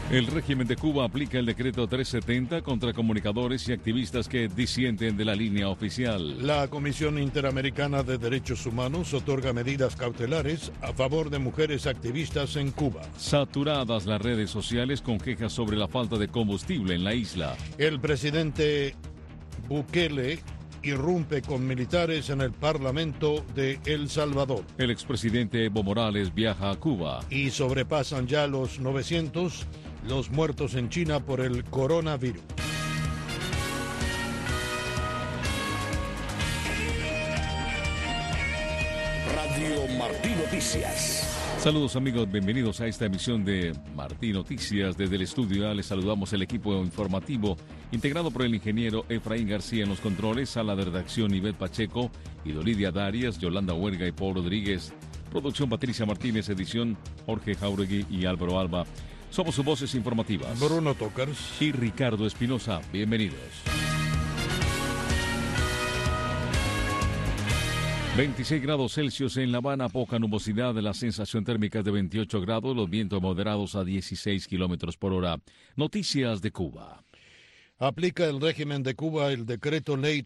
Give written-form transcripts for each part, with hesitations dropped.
El régimen de Cuba aplica el decreto 370 contra comunicadores y activistas que disienten de la línea oficial. La Comisión Interamericana de Derechos Humanos otorga medidas cautelares a favor de mujeres activistas en Cuba. Saturadas las redes sociales con quejas sobre la falta de combustible en la isla. El presidente Bukele irrumpe con militares en el Parlamento de El Salvador. El expresidente Evo Morales viaja a Cuba. Y sobrepasan ya los 900 los muertos en China por el coronavirus. Radio Martí Noticias. Saludos amigos, bienvenidos a esta emisión de Martí Noticias. Desde el estudio A les saludamos el equipo informativo integrado por el ingeniero Efraín García en los controles, sala de redacción Ivette Pacheco, Idolidia Darias, Yolanda Huerga y Paul Rodríguez. Producción Patricia Martínez, edición Jorge Jauregui y Álvaro Alba. Somos sus voces informativas. Bruno Tocars y Ricardo Espinosa. Bienvenidos. 26 grados Celsius en La Habana, poca nubosidad, la sensación térmica es de 28 grados, los vientos moderados a 16 kilómetros por hora. Noticias de Cuba. Aplica el régimen de Cuba el decreto ley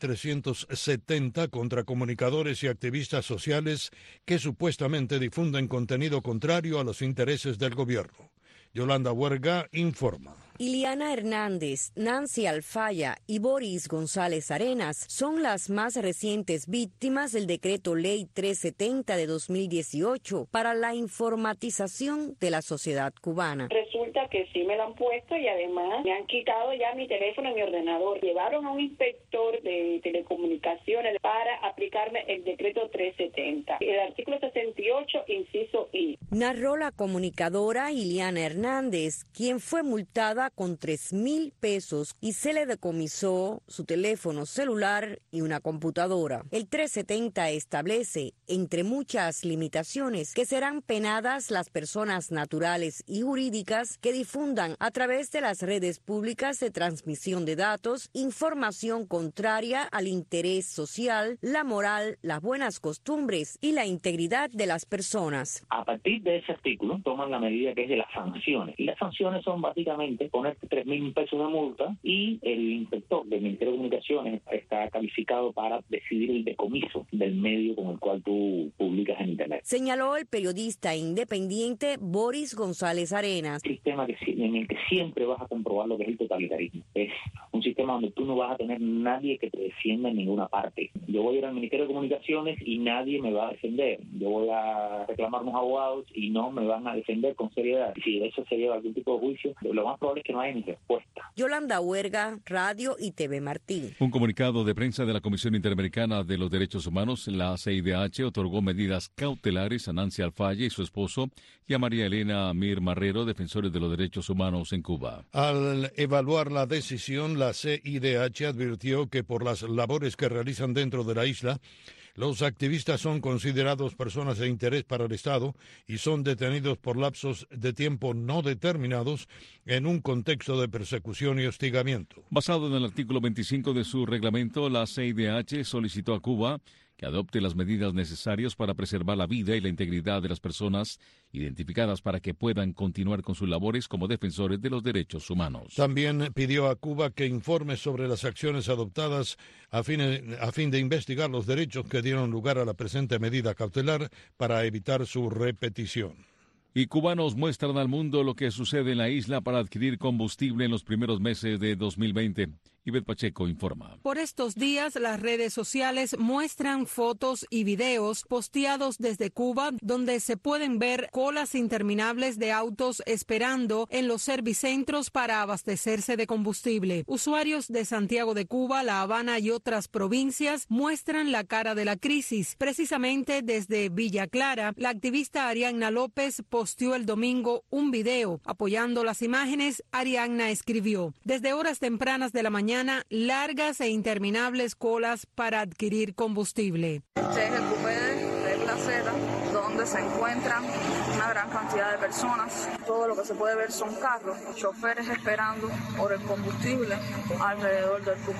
370 contra comunicadores y activistas sociales que supuestamente difunden contenido contrario a los intereses del gobierno. Yolanda Huerga informa. Iliana Hernández, Nancy Alfaya y Boris González Arenas son las más recientes víctimas del decreto ley 370 de 2018 para la informatización de la sociedad cubana. Resulta que sí me lo han puesto y además me han quitado ya mi teléfono y mi ordenador. Llevaron a un inspector de telecomunicaciones para aplicarme el decreto 370. El artículo 68, inciso I. Narró la comunicadora Iliana Hernández, quien fue multada con 3,000 pesos y se le decomisó su teléfono celular y una computadora. El 370 establece, entre muchas limitaciones, que serán penadas las personas naturales y jurídicas que difundan a través de las redes públicas de transmisión de datos información contraria al interés social, la moral, las buenas costumbres y la integridad de las personas. A partir de ese artículo toman la medida que es de las sanciones. Y las sanciones son básicamente ponerte 3,000 pesos de multa y el inspector del Ministerio de Comunicaciones está calificado para decidir el decomiso del medio con el cual tú publicas en Internet. Señaló el periodista independiente Boris González Arenas. Un sistema en el que siempre vas a comprobar lo que es el totalitarismo. Es un sistema donde tú no vas a tener nadie que te defienda en ninguna parte. Yo voy a ir al Ministerio de Comunicaciones y nadie me va a defender. Yo voy a reclamar unos abogados y no me van a defender con seriedad. Si de eso se lleva algún tipo de juicio, lo más probable es que no haya ni respuesta. Yolanda Huerga, Radio y TV Martí. Un comunicado de prensa de la Comisión Interamericana de los Derechos Humanos, la CIDH, otorgó medidas cautelares a Nancy Alfaya y su esposo y a María Elena Amir Marrero, defensores de los derechos humanos en Cuba. Al evaluar la decisión, la CIDH advirtió que por las labores que realizan dentro de la isla, los activistas son considerados personas de interés para el Estado y son detenidos por lapsos de tiempo no determinados en un contexto de persecución y hostigamiento. Basado en el artículo 25 de su reglamento, la CIDH solicitó a Cuba que adopte las medidas necesarias para preservar la vida y la integridad de las personas identificadas para que puedan continuar con sus labores como defensores de los derechos humanos. También pidió a Cuba que informe sobre las acciones adoptadas a fin de investigar los derechos que dieron lugar a la presente medida cautelar para evitar su repetición. Y cubanos muestran al mundo lo que sucede en la isla para adquirir combustible en los primeros meses de 2020. Ivette Pacheco informa. Por estos días, las redes sociales muestran fotos y videos posteados desde Cuba, donde se pueden ver colas interminables de autos esperando en los servicentros para abastecerse de combustible. Usuarios de Santiago de Cuba, La Habana y otras provincias muestran la cara de la crisis. Precisamente desde Villa Clara, la activista Arianna López posteó el domingo un video. Apoyando las imágenes, Arianna escribió: desde horas tempranas de la mañana, largas e interminables colas para adquirir combustible. Este es el cupé de Placera, donde se encuentran una gran cantidad de personas. Todo lo que se puede ver son carros, choferes esperando por el combustible alrededor del cupé.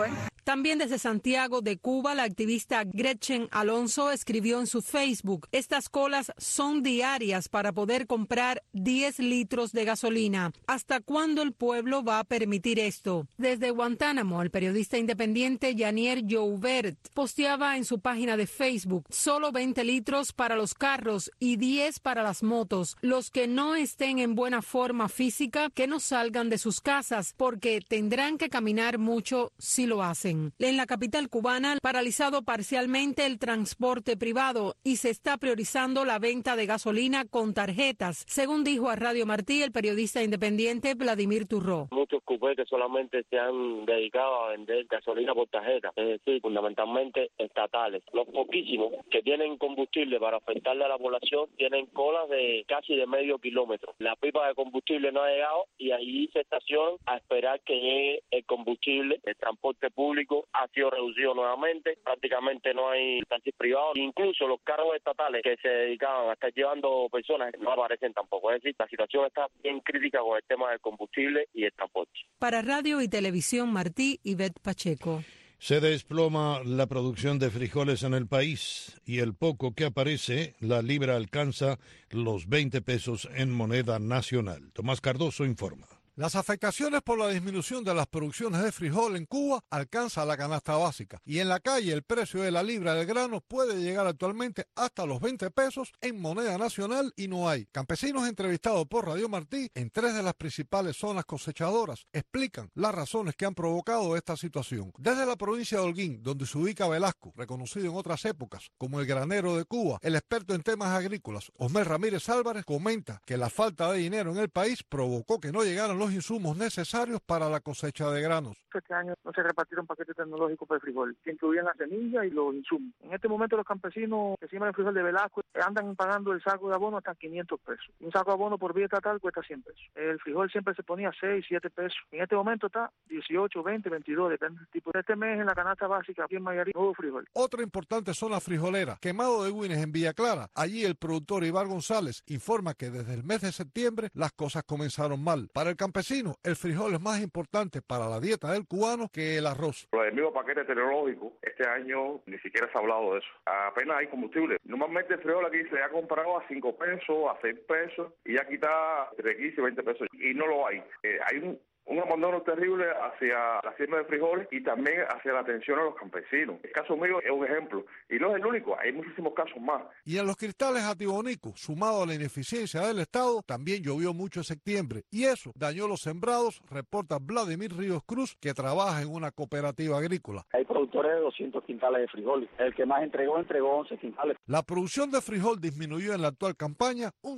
También desde Santiago de Cuba, la activista Gretchen Alonso escribió en su Facebook: estas colas son diarias para poder comprar 10 litros de gasolina. ¿Hasta cuándo el pueblo va a permitir esto? Desde Guantánamo, el periodista independiente Yanier Joubert posteaba en su página de Facebook: solo 20 litros para los carros y 10 para las motos. Los que no estén en buena forma física, que no salgan de sus casas, porque tendrán que caminar mucho si lo hacen. En la capital cubana, paralizado parcialmente el transporte privado y se está priorizando la venta de gasolina con tarjetas, según dijo a Radio Martí el periodista independiente Vladimir Turró. Muchos cupés que solamente se han dedicado a vender gasolina por tarjeta, es decir, fundamentalmente estatales. Los poquísimos que tienen combustible para ofertarle a la población tienen colas de casi de medio kilómetro. La pipa de combustible no ha llegado y ahí se estacionan a esperar que llegue el combustible. El transporte público ha sido reducido nuevamente, prácticamente no hay taxis privados, incluso los carros estatales que se dedicaban a estar llevando personas no aparecen tampoco. Es decir, la situación está bien crítica con el tema del combustible y el transporte. Para Radio y Televisión Martí, Ivette Pacheco. Se desploma la producción de frijoles en el país y el poco que aparece, la libra alcanza los 20 pesos en moneda nacional. Tomás Cardoso informa. Las afectaciones por la disminución de las producciones de frijol en Cuba alcanza la canasta básica y en la calle el precio de la libra del grano puede llegar actualmente hasta los 20 pesos en moneda nacional y no hay. Campesinos entrevistados por Radio Martí en 3 de las principales zonas cosechadoras explican las razones que han provocado esta situación. Desde la provincia de Holguín, donde se ubica Velasco, reconocido en otras épocas como el granero de Cuba, el experto en temas agrícolas Osmer Ramírez Álvarez comenta que la falta de dinero en el país provocó que no llegaran los insumos necesarios para la cosecha de granos. Este año no se repartieron paquetes tecnológicos para el frijol, que incluían la semilla y los insumos. En este momento los campesinos que siembran el frijol de Velasco andan pagando el saco de abono hasta 500 pesos. Un saco de abono por vía estatal cuesta 100 pesos. El frijol siempre se ponía 6, 7 pesos. En este momento está 18, 20, 22, depende del tipo. Este mes en la canasta básica aquí en Mayarí no hubo frijol. Otra importante zona frijolera, Quemado de Güines en Villa Clara. Allí el productor Ibar González informa que desde el mes de septiembre las cosas comenzaron mal. Para el campesino, el frijol es más importante para la dieta del cubano que el arroz. Lo del mismo paquete tecnológico, este año ni siquiera se ha hablado de eso. Apenas hay combustible. Normalmente el frijol aquí se ha comprado a 5 pesos, a 6 pesos, y aquí está entre 15 y 20 pesos. Y no lo hay. Hay un abandono terrible hacia la siembra de frijoles y también hacia la atención a los campesinos. El caso mío es un ejemplo, y no es el único, hay muchísimos casos más. Y en los cristales atibonicos, sumado a la ineficiencia del Estado, también llovió mucho en septiembre, y eso dañó los sembrados, reporta Vladimir Ríos Cruz, que trabaja en una cooperativa agrícola. Hay productores de 200 quintales de frijoles. El que más entregó 11 quintales. La producción de frijol disminuyó en la actual campaña un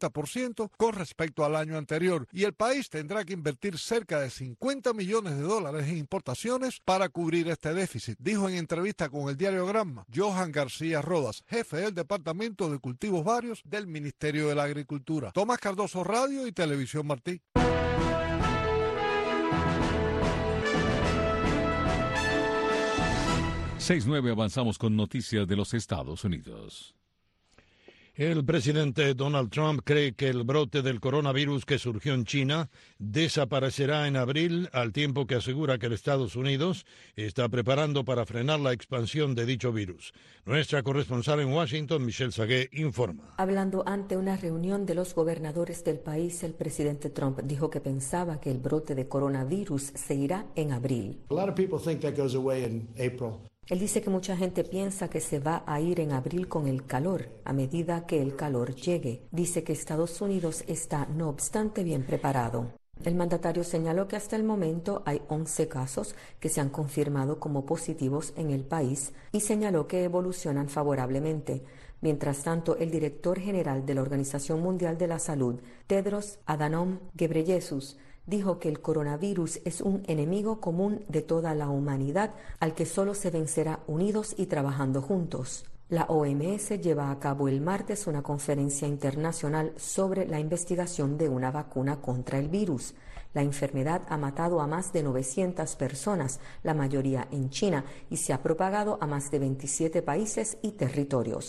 50% con respecto al año anterior, y el país tendrá que invertir cerca de $50 millones en importaciones para cubrir este déficit, dijo en entrevista con el diario Granma Johan García Rodas, jefe del Departamento de Cultivos Varios del Ministerio de la Agricultura. Tomás Cardoso, Radio y Televisión Martí. Seis nueve, avanzamos con noticias de los Estados Unidos. El presidente Donald Trump cree que el brote del coronavirus que surgió en China desaparecerá en abril, al tiempo que asegura que los Estados Unidos está preparando para frenar la expansión de dicho virus. Nuestra corresponsal en Washington, Michelle Sagué, informa. Hablando ante una reunión de los gobernadores del país, el presidente Trump dijo que pensaba que el brote de coronavirus se irá en abril. Él dice que mucha gente piensa que se va a ir en abril con el calor, a medida que el calor llegue. Dice que Estados Unidos está, no obstante, bien preparado. El mandatario señaló que hasta el momento hay 11 casos que se han confirmado como positivos en el país y señaló que evolucionan favorablemente. Mientras tanto, el director general de la Organización Mundial de la Salud, Tedros Adhanom Ghebreyesus, dijo que el coronavirus es un enemigo común de toda la humanidad al que solo se vencerá unidos y trabajando juntos. La OMS lleva a cabo el martes una conferencia internacional sobre la investigación de una vacuna contra el virus. La enfermedad ha matado a más de 900 personas, la mayoría en China, y se ha propagado a más de 27 países y territorios.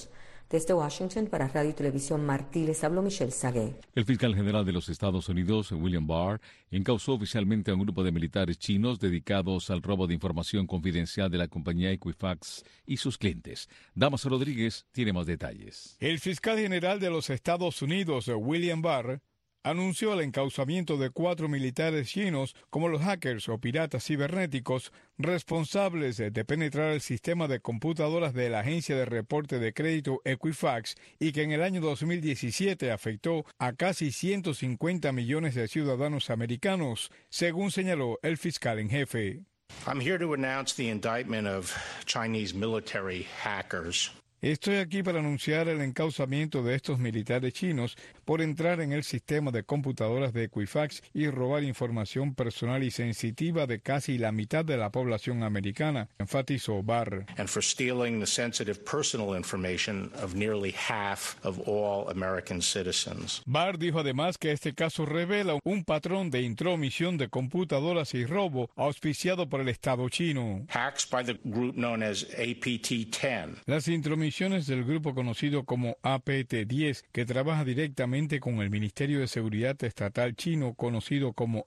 Desde Washington, para Radio y Televisión Martí, les habló Michelle Sagué. El fiscal general de los Estados Unidos, William Barr, encausó oficialmente a un grupo de militares chinos dedicados al robo de información confidencial de la compañía Equifax y sus clientes. Damaso Rodríguez tiene más detalles. El fiscal general de los Estados Unidos, William Barr, anunció el encausamiento de 4 militares chinos como los hackers o piratas cibernéticos responsables de penetrar el sistema de computadoras de la agencia de reporte de crédito Equifax y que en el año 2017 afectó a casi 150 millones de ciudadanos americanos, según señaló el fiscal en jefe. I'm here to announce the indictment of Chinese military hackers. Estoy aquí para anunciar el encausamiento de estos militares chinos por entrar en el sistema de computadoras de Equifax y robar información personal y sensitiva de casi la mitad de la población americana, enfatizó Barr. And for stealing the sensitive personal information of nearly half of all American citizens. Barr dijo además que este caso revela un patrón de intromisión de computadoras y robo auspiciado por el Estado chino. Hacks by the group known as APT-10. Las intromisiones del grupo conocido como APT-10, que trabaja directamente con el Ministerio de Seguridad Estatal chino, conocido como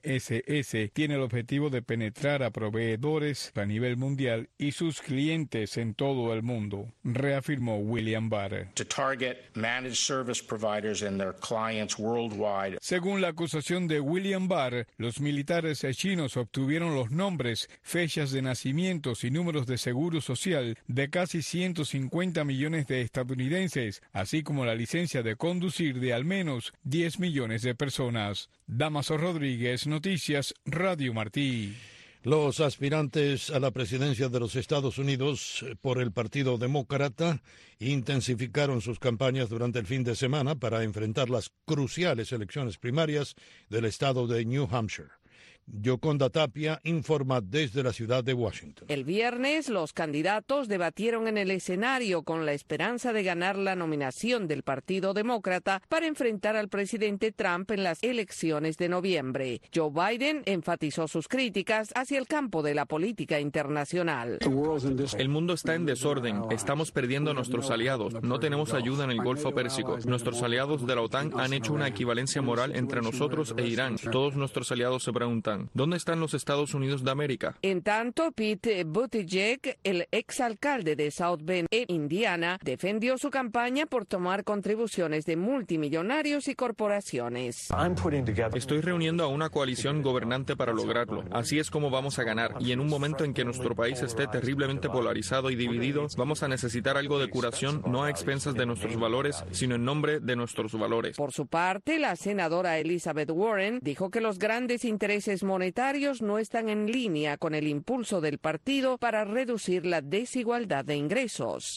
MSS, tiene el objetivo de penetrar a proveedores a nivel mundial y sus clientes en todo el mundo, reafirmó William Barr. To target managed service providers and their clients worldwide. Según la acusación de William Barr, los militares chinos obtuvieron los nombres, fechas de nacimientos y números de seguro social de casi 150 millones de estadounidenses, así como la licencia de conducir de al menos 10 millones de personas. Damaso Rodríguez, Noticias, Radio Martí. Los aspirantes a la presidencia de los Estados Unidos por el Partido Demócrata intensificaron sus campañas durante el fin de semana para enfrentar las cruciales elecciones primarias del estado de New Hampshire. Yoconda Tapia informa desde la ciudad de Washington. El viernes, los candidatos debatieron en el escenario con la esperanza de ganar la nominación del Partido Demócrata para enfrentar al presidente Trump en las elecciones de noviembre. Joe Biden enfatizó sus críticas hacia el campo de la política internacional. El mundo está en desorden. Estamos perdiendo nuestros aliados. No tenemos ayuda en el Golfo Pérsico. Nuestros aliados de la OTAN han hecho una equivalencia moral entre nosotros e Irán. Todos nuestros aliados se preguntan, ¿dónde están los Estados Unidos de América? En tanto, Pete Buttigieg, el exalcalde de South Bend, en Indiana, defendió su campaña por tomar contribuciones de multimillonarios y corporaciones. Estoy reuniendo a una coalición gobernante para lograrlo. Así es como vamos a ganar. Y en un momento en que nuestro país esté terriblemente polarizado y dividido, vamos a necesitar algo de curación, no a expensas de nuestros valores, sino en nombre de nuestros valores. Por su parte, la senadora Elizabeth Warren dijo que los grandes intereses monetarios no están en línea con el impulso del partido para reducir la desigualdad de ingresos.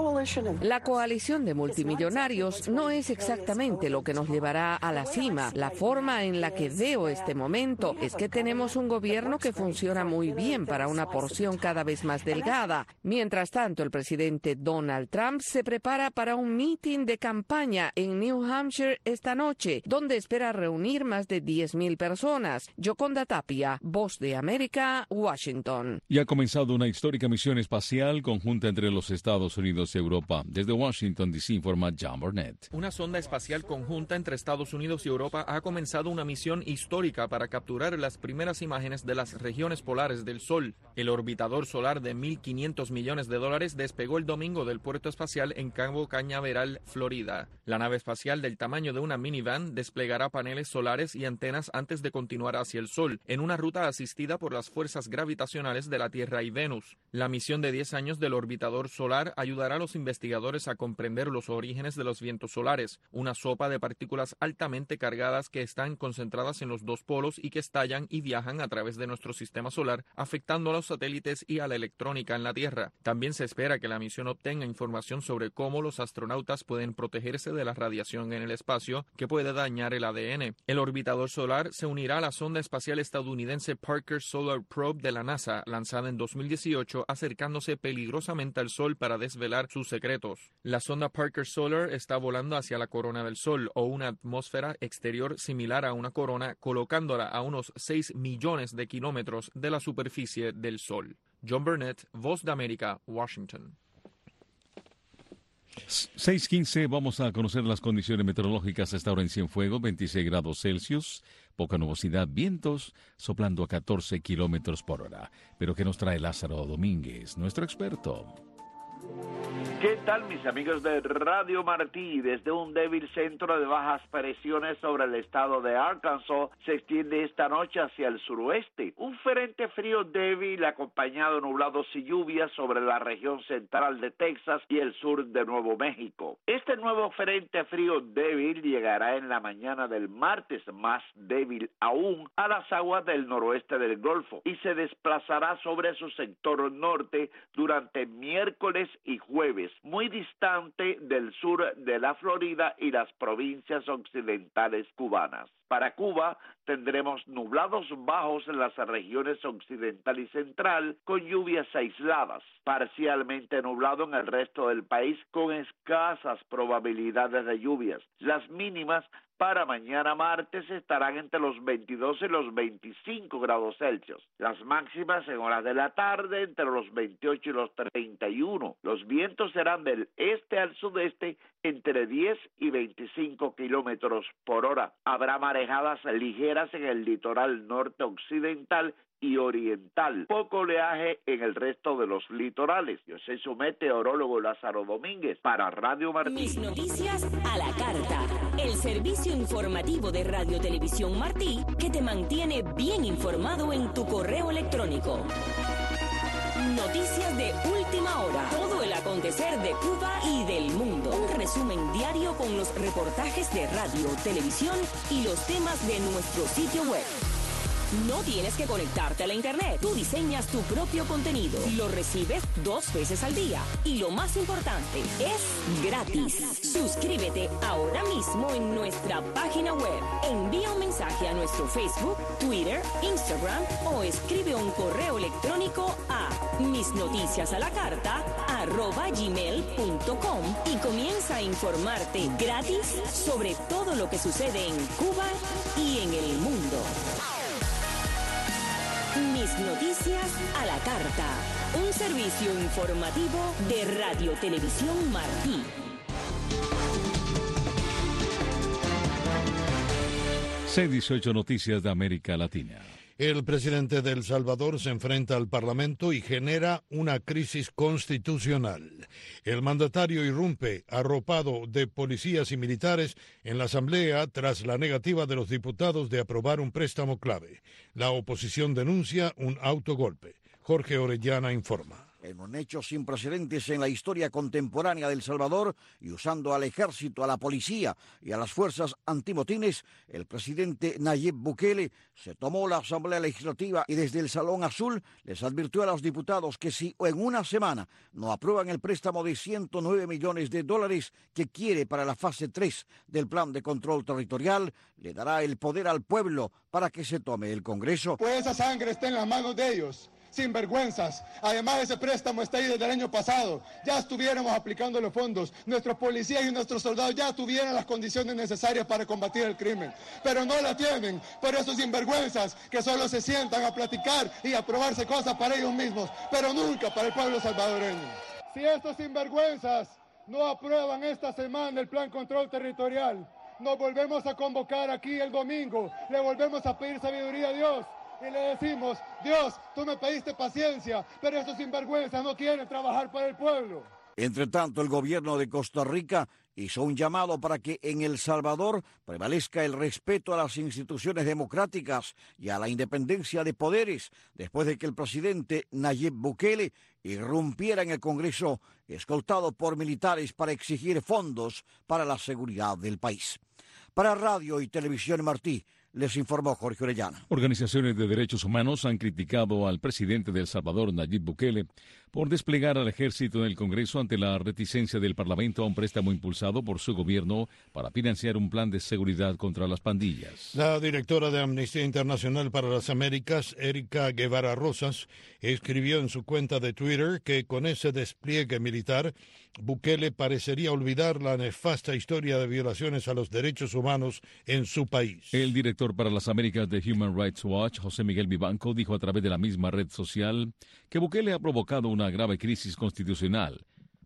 La coalición de multimillonarios no es exactamente lo que nos llevará a la cima. La forma en la que veo este momento es que tenemos un gobierno que funciona muy bien para una porción cada vez más delgada. Mientras tanto, el presidente Donald Trump se prepara para un mitin de campaña en New Hampshire esta noche, donde espera reunir más de 10,000 personas. Yoconda Tapia, Voz de América, Washington. Y ha comenzado una histórica misión espacial conjunta entre los Estados Unidos y Europa. Desde Washington, D.C., informa John Burnett. Una sonda espacial conjunta entre Estados Unidos y Europa ha comenzado una misión histórica para capturar las primeras imágenes de las regiones polares del Sol. El orbitador solar de $1.500 millones despegó el domingo del puerto espacial en Cabo Cañaveral, Florida. La nave espacial, del tamaño de una minivan, desplegará paneles solares y antenas antes de continuar hacia el Sol, en una ruta asistida por las fuerzas gravitacionales de la Tierra y Venus. La misión de 10 años del orbitador solar ayudará a los investigadores a comprender los orígenes de los vientos solares, una sopa de partículas altamente cargadas que están concentradas en los dos polos y que estallan y viajan a través de nuestro sistema solar, afectando a los satélites y a la electrónica en la Tierra. También se espera que la misión obtenga información sobre cómo los astronautas pueden protegerse de la radiación en el espacio que puede dañar el ADN. El orbitador solar se unirá a la sonda espacial estadounidense Parker Solar Probe de la NASA, lanzada en 2018, acercándose peligrosamente al Sol para desvelar sus secretos. La sonda Parker Solar está volando hacia la corona del Sol, o una atmósfera exterior similar a una corona, colocándola a unos 6 millones de kilómetros de la superficie del Sol. John Burnett, Voz de América, Washington. 6:15, vamos a conocer las condiciones meteorológicas a esta hora en Cienfuegos, 26 grados Celsius, poca nubosidad, vientos soplando a 14 kilómetros por hora. Pero ¿qué nos trae Lázaro Domínguez, nuestro experto? ¿Qué tal, mis amigos de Radio Martí? Desde un débil centro de bajas presiones sobre el estado de Arkansas se extiende esta noche hacia el suroeste. Un frente frío débil acompañado de nublados y lluvias sobre la región central de Texas y el sur de Nuevo México. Este nuevo frente frío débil llegará en la mañana del martes, más débil aún, a las aguas del noroeste del Golfo y se desplazará sobre su sector norte durante miércoles y jueves, muy distante del sur de la Florida y las provincias occidentales cubanas. Para Cuba tendremos nublados bajos en las regiones occidental y central, con lluvias aisladas, parcialmente nublado en el resto del país, con escasas probabilidades de lluvias. Las mínimas para mañana martes estarán entre los 22 y los 25 grados Celsius. Las máximas en horas de la tarde entre los 28 y los 31. Los vientos serán del este al sudeste entre 10 y 25 kilómetros por hora. Habrá marejadas ligeras en el litoral norte occidental y oriental. Poco oleaje en el resto de los litorales. Yo soy su meteorólogo Lázaro Domínguez para Radio Martí. Mis noticias a la carta. El servicio informativo de Radio Televisión Martí que te mantiene bien informado en tu correo electrónico. Noticias de última hora. Todo el acontecer de Cuba y del mundo. Un resumen diario con los reportajes de radio, televisión y los temas de nuestro sitio web. No tienes que conectarte a la internet. Tú diseñas tu propio contenido. Lo recibes 2 veces al día. Y lo más importante, es gratis. Suscríbete ahora mismo en nuestra página web. Envía un mensaje a nuestro Facebook, Twitter, Instagram o escribe un correo electrónico a misnoticiasalacarta@gmail.com y comienza a informarte gratis sobre todo lo que sucede en Cuba y en el mundo. Mis noticias a la carta. Un servicio informativo de Radio Televisión Martí. 6:18 Noticias de América Latina. El presidente de El Salvador se enfrenta al Parlamento y genera una crisis constitucional. El mandatario irrumpe arropado de policías y militares en la Asamblea tras la negativa de los diputados de aprobar un préstamo clave. La oposición denuncia un autogolpe. Jorge Orellana informa. En un hecho sin precedentes en la historia contemporánea de El Salvador y usando al ejército, a la policía y a las fuerzas antimotines, el presidente Nayib Bukele se tomó la Asamblea Legislativa y desde el Salón Azul les advirtió a los diputados que si en una semana no aprueban el préstamo de $109 millones que quiere para la fase 3 del Plan de Control Territorial, le dará el poder al pueblo para que se tome el Congreso. Pues esa sangre está en las manos de ellos. Sinvergüenzas. Además, ese préstamo está ahí desde el año pasado. Ya estuviéramos aplicando los fondos. Nuestros policías y nuestros soldados ya tuvieran las condiciones necesarias para combatir el crimen. Pero no la tienen. Por esos sinvergüenzas que solo se sientan a platicar y a aprobarse cosas para ellos mismos, pero nunca para el pueblo salvadoreño. Si estos sinvergüenzas no aprueban esta semana el Plan Control Territorial, nos volvemos a convocar aquí el domingo. Le volvemos a pedir sabiduría a Dios. Y le decimos, Dios, tú me pediste paciencia, pero estos sinvergüenzas no quieren trabajar para el pueblo. Entre tanto, el gobierno de Costa Rica hizo un llamado para que en El Salvador prevalezca el respeto a las instituciones democráticas y a la independencia de poderes, después de que el presidente Nayib Bukele irrumpiera en el Congreso escoltado por militares para exigir fondos para la seguridad del país. Para Radio y Televisión Martí, les informó Jorge Orellana. Organizaciones de derechos humanos han criticado al presidente de El Salvador, Nayib Bukele, por desplegar al ejército en el Congreso ante la reticencia del Parlamento a un préstamo impulsado por su gobierno para financiar un plan de seguridad contra las pandillas. La directora de Amnistía Internacional para las Américas, Erika Guevara Rosas, escribió en su cuenta de Twitter que con ese despliegue militar, Bukele parecería olvidar la nefasta historia de violaciones a los derechos humanos en su país. El director para las Américas de Human Rights Watch, José Miguel Vivanco, dijo a través de la misma red social que Bukele ha provocado una grave crisis constitucional.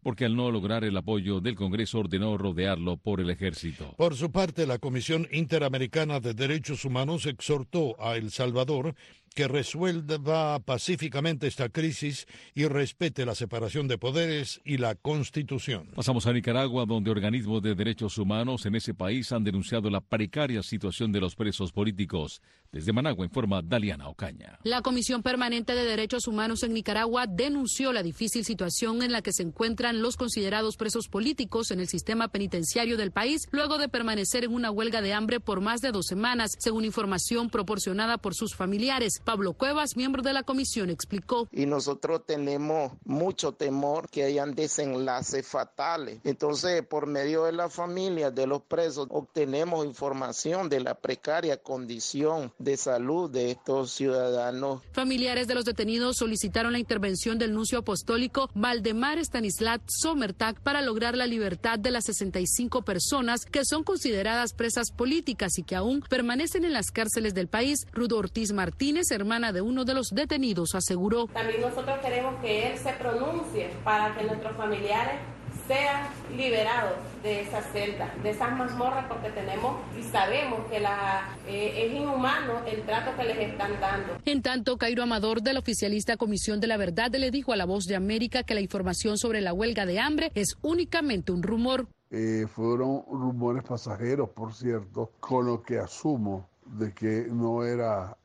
porque al no lograr el apoyo del Congreso ordenó rodearlo por el ejército. Por su parte, la Comisión Interamericana de Derechos Humanos exhortó a El Salvador que resuelva pacíficamente esta crisis y respete la separación de poderes y la Constitución. Pasamos a Nicaragua, donde organismos de derechos humanos en ese país han denunciado la precaria situación de los presos políticos. Desde Managua informa Daliana Ocaña. La Comisión Permanente de Derechos Humanos en Nicaragua denunció la difícil situación en la que se encuentran los considerados presos políticos en el sistema penitenciario del país, luego de permanecer en una huelga de hambre por más de 2 semanas, según información proporcionada por sus familiares. Pablo Cuevas, miembro de la comisión, explicó. Y nosotros tenemos mucho temor que hayan desenlaces fatales. Entonces, por medio de las familias de los presos, obtenemos información de la precaria condición de salud de estos ciudadanos. Familiares de los detenidos solicitaron la intervención del nuncio apostólico Valdemar Stanislat Somertag para lograr la libertad de las 65 personas que son consideradas presas políticas y que aún permanecen en las cárceles del país. Rudo Ortiz Martínez, hermana de uno de los detenidos, aseguró. También nosotros queremos que él se pronuncie para que nuestros familiares sean liberados de esa celda, de esas mazmorras, porque tenemos y sabemos que es inhumano el trato que les están dando. En tanto, Cairo Amador, del oficialista Comisión de la Verdad, le dijo a La Voz de América que la información sobre la huelga de hambre es únicamente un rumor. Fueron rumores pasajeros, por cierto, con lo que asumo de que no era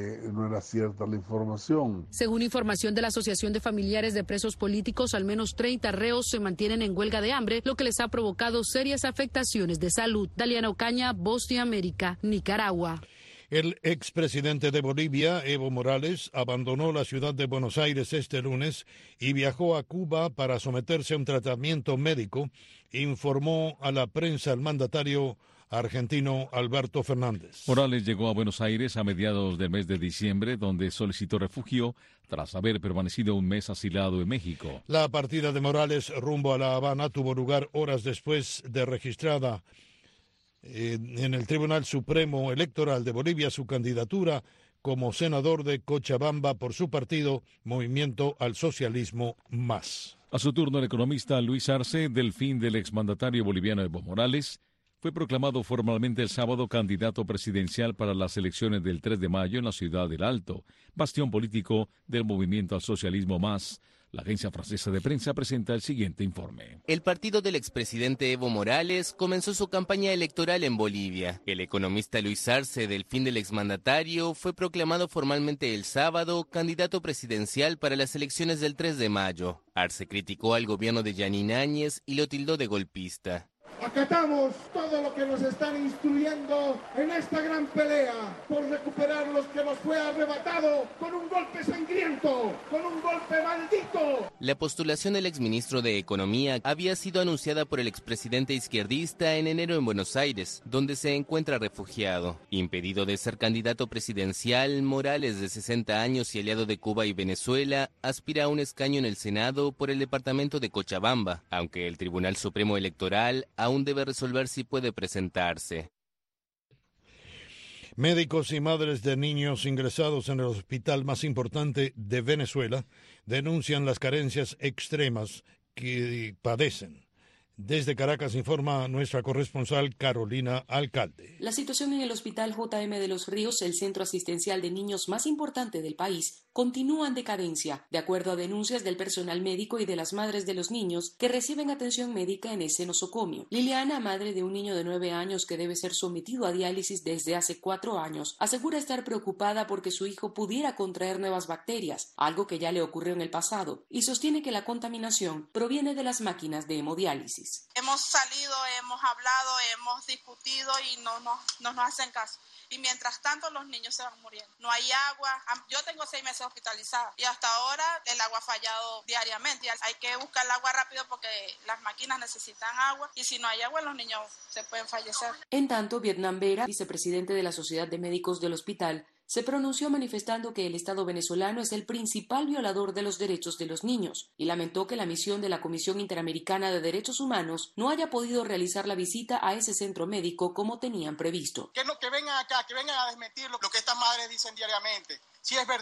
cierta la información. Según información de la Asociación de Familiares de Presos Políticos, al menos 30 reos se mantienen en huelga de hambre, lo que les ha provocado serias afectaciones de salud. Daliana Ocaña, Voz de América, Nicaragua. El expresidente de Bolivia, Evo Morales, abandonó la ciudad de Buenos Aires este lunes y viajó a Cuba para someterse a un tratamiento médico, informó a la prensa el mandatario argentino Alberto Fernández. Morales llegó a Buenos Aires a mediados del mes de diciembre, donde solicitó refugio tras haber permanecido un mes asilado en México. La partida de Morales rumbo a La Habana tuvo lugar horas después de registrada en el Tribunal Supremo Electoral de Bolivia su candidatura como senador de Cochabamba por su partido Movimiento al Socialismo Más. A su turno, el economista Luis Arce, del fin del exmandatario boliviano Evo Morales, fue proclamado formalmente el sábado candidato presidencial para las elecciones del 3 de mayo en la ciudad del Alto, bastión político del Movimiento al Socialismo Más. La agencia francesa de prensa presenta el siguiente informe. El partido del expresidente Evo Morales comenzó su campaña electoral en Bolivia. El economista Luis Arce, del fin del exmandatario, fue proclamado formalmente el sábado candidato presidencial para las elecciones del 3 de mayo. Arce criticó al gobierno de Yanine Áñez y lo tildó de golpista. Acatamos todo lo que nos están instruyendo en esta gran pelea por recuperar lo que nos fue arrebatado con un golpe sangriento, con un golpe maldito. La postulación del exministro de Economía había sido anunciada por el expresidente izquierdista en enero en Buenos Aires, donde se encuentra refugiado. Impedido de ser candidato presidencial, Morales, de 60 años y aliado de Cuba y Venezuela, aspira a un escaño en el Senado por el departamento de Cochabamba, aunque el Tribunal Supremo Electoral aún debe resolver si puede presentarse. Médicos y madres de niños ingresados en el hospital más importante de Venezuela denuncian las carencias extremas que padecen. Desde Caracas informa nuestra corresponsal Carolina Alcalde. La situación en el Hospital J.M. de los Ríos, el centro asistencial de niños más importante del país, continúa en decadencia, de acuerdo a denuncias del personal médico y de las madres de los niños que reciben atención médica en ese nosocomio. Liliana, madre de un niño de 9 años que debe ser sometido a diálisis desde hace 4 años, asegura estar preocupada porque su hijo pudiera contraer nuevas bacterias, algo que ya le ocurrió en el pasado, y sostiene que la contaminación proviene de las máquinas de hemodiálisis. Hemos salido, hemos hablado, hemos discutido y no nos hacen caso. Y mientras tanto los niños se van muriendo. No hay agua. Yo tengo 6 meses hospitalizada y hasta ahora el agua ha fallado diariamente. Hay que buscar el agua rápido porque las máquinas necesitan agua y si no hay agua los niños se pueden fallecer. En tanto, Vietnam Vera, vicepresidente de la Sociedad de Médicos del Hospital, se pronunció manifestando que el Estado venezolano es el principal violador de los derechos de los niños y lamentó que la misión de la Comisión Interamericana de Derechos Humanos no haya podido realizar la visita a ese centro médico como tenían previsto. Que vengan acá, que vengan a desmentir lo que estas madres dicen diariamente. Si es verdad,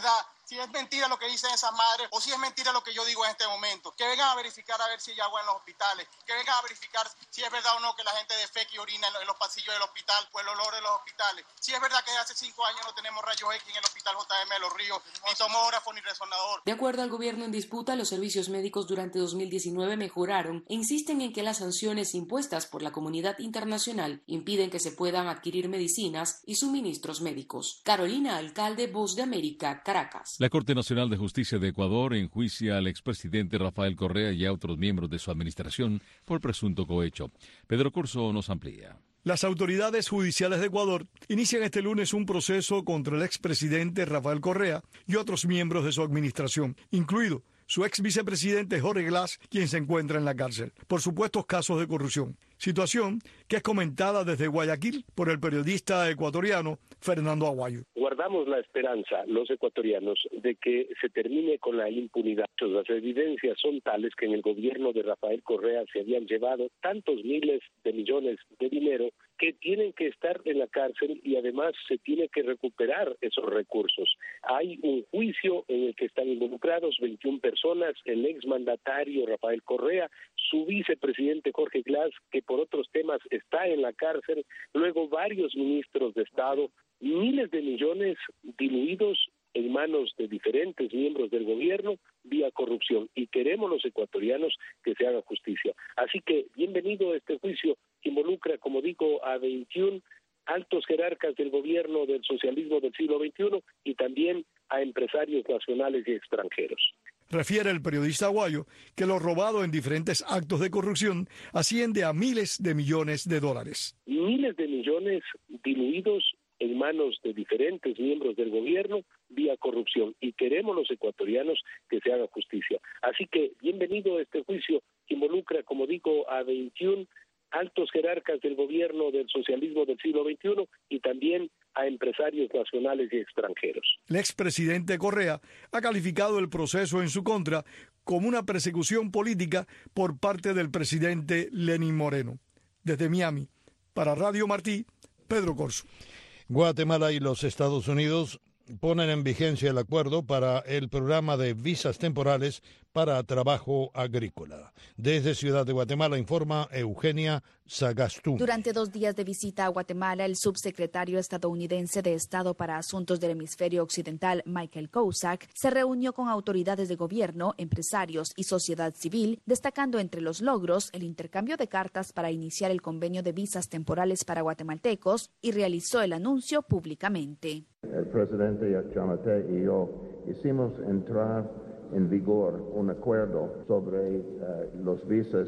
si es mentira lo que dicen esas madres o si es mentira lo que yo digo en este momento. Que vengan a verificar a ver si hay agua en los hospitales, que vengan a verificar si es verdad o no que la gente defeca y orina en los pasillos del hospital o el olor de los hospitales. Si es verdad que hace 5 años no tenemos rayos X en el hospital JM de Los Ríos, ni tomógrafo ni resonador. De acuerdo al gobierno en disputa, los servicios médicos durante 2019 mejoraron e insisten en que las sanciones impuestas por la comunidad internacional impiden que se puedan adquirir medicinas y suministros médicos. Carolina Alcalde, Voz de América, Caracas. La Corte Nacional de Justicia de Ecuador enjuicia al expresidente Rafael Correa y a otros miembros de su administración por presunto cohecho. Pedro Corso nos amplía. Las autoridades judiciales de Ecuador inician este lunes un proceso contra el expresidente Rafael Correa y otros miembros de su administración, incluido su ex vicepresidente Jorge Glass, quien se encuentra en la cárcel, por supuestos casos de corrupción. Situación que es comentada desde Guayaquil por el periodista ecuatoriano Fernando Aguayo. Guardamos la esperanza, los ecuatorianos, de que se termine con la impunidad. Las evidencias son tales que en el gobierno de Rafael Correa se habían llevado tantos miles de millones de dinero que tienen que estar en la cárcel y además se tiene que recuperar esos recursos. Hay un juicio en el que están involucrados 21 personas, el exmandatario Rafael Correa, su vicepresidente Jorge Glass, que por otros temas está en la cárcel, luego varios ministros de Estado, miles de millones diluidos en manos de diferentes miembros del gobierno vía corrupción, y queremos los ecuatorianos que se haga justicia. Así que bienvenido a este juicio que involucra, como digo, a 21 altos jerarcas del gobierno del socialismo del siglo XXI y también a empresarios nacionales y extranjeros. Refiere el periodista Aguayo que lo robado en diferentes actos de corrupción asciende a miles de millones de dólares. Miles de millones diluidos en manos de diferentes miembros del gobierno vía corrupción, y queremos los ecuatorianos que se haga justicia. Así que bienvenido a este juicio que involucra, como digo, a 21 altos jerarcas del gobierno del socialismo del siglo XXI y también a empresarios nacionales y extranjeros. El expresidente Correa ha calificado el proceso en su contra como una persecución política por parte del presidente Lenín Moreno. Desde Miami, para Radio Martí, Pedro Corso. Guatemala y los Estados Unidos ponen en vigencia el acuerdo para el programa de visas temporales para trabajo agrícola. Desde Ciudad de Guatemala informa Eugenia Sagastú. Durante 2 días de visita a Guatemala, el subsecretario estadounidense de Estado para Asuntos del Hemisferio Occidental, Michael Kozak, se reunió con autoridades de gobierno, empresarios y sociedad civil, destacando entre los logros el intercambio de cartas para iniciar el convenio de visas temporales para guatemaltecos y realizó el anuncio públicamente. El presidente Giammattei y yo hicimos entrar en vigor un acuerdo sobre los visas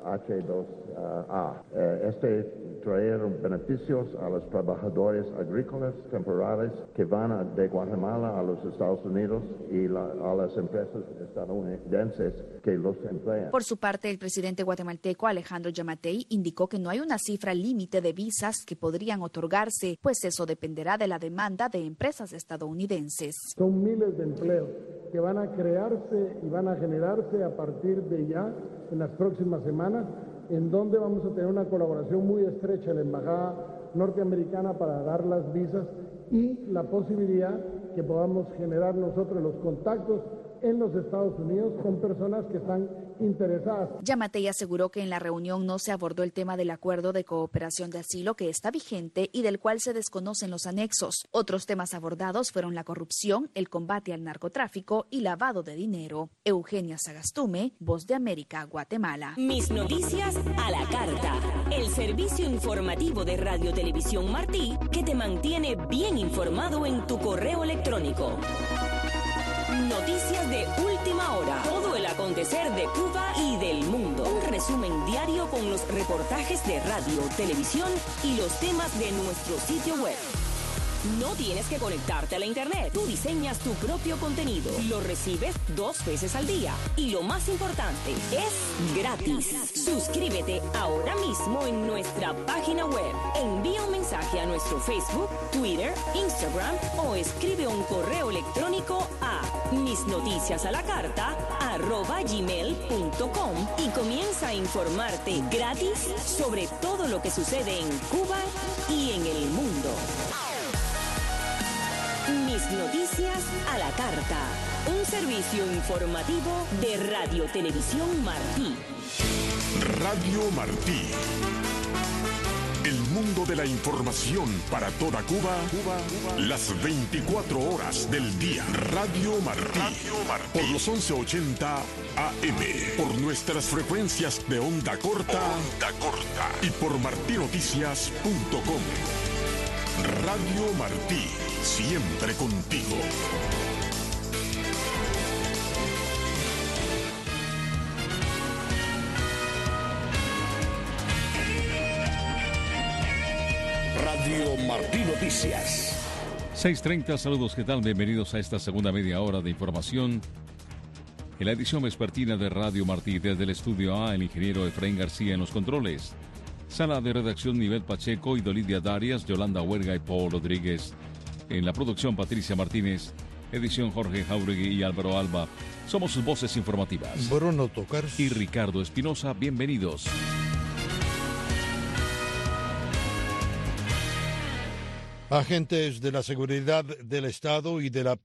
H2A. Este traer beneficios a los trabajadores agrícolas temporales que van de Guatemala a los Estados Unidos y a las empresas estadounidenses que los emplean. Por su parte, el presidente guatemalteco Alejandro Giammattei indicó que no hay una cifra límite de visas que podrían otorgarse, pues eso dependerá de la demanda de empresas estadounidenses. Son miles de empleos que van a crearse y van a generarse a partir de ya en las próximas semanas, en donde vamos a tener una colaboración muy estrecha en la Embajada norteamericana para dar las visas y la posibilidad que podamos generar nosotros los contactos en los Estados Unidos con personas que están interesadas. Giammattei aseguró que en la reunión no se abordó el tema del acuerdo de cooperación de asilo que está vigente y del cual se desconocen los anexos. Otros temas abordados fueron la corrupción, el combate al narcotráfico y lavado de dinero. Eugenia Sagastume, Voz de América, Guatemala. Mis noticias a la carta. El servicio informativo de Radio Televisión Martí que te mantiene bien informado en tu correo electrónico. Noticias de última hora. Todo el acontecer de Cuba y del mundo. Un resumen diario con los reportajes de radio, televisión y los temas de nuestro sitio web. No tienes que conectarte a la internet. Tú diseñas tu propio contenido. Lo recibes 2 veces al día. Y lo más importante, es gratis. Suscríbete ahora mismo en nuestra página web. Envía un mensaje a nuestro Facebook, Twitter, Instagram o escribe un correo electrónico a misnoticiasalacarta@gmail.com y comienza a informarte gratis sobre todo lo que sucede en Cuba y en el mundo. Mis noticias a la carta. Un servicio informativo de Radio Televisión Martí. Radio Martí. El mundo de la información para toda Cuba, las 24 horas del día. Radio Martí. Por los 1180 AM. Por nuestras frecuencias de onda corta. Y por martinoticias.com. Radio Martí. Siempre contigo. Radio Martí Noticias. 6:30, saludos, ¿qué tal? Bienvenidos a esta segunda media hora de información. En la edición vespertina de Radio Martí, desde el estudio A, el ingeniero Efraín García en los controles. Sala de redacción Nivel Pacheco y Dolidia Darias, Yolanda Huerga y Paul Rodríguez. En la producción Patricia Martínez, edición Jorge Jauregui y Álvaro Alba. Somos sus voces informativas. Bruno Tocar y Ricardo Espinosa, bienvenidos. Agentes de la Seguridad del Estado y de la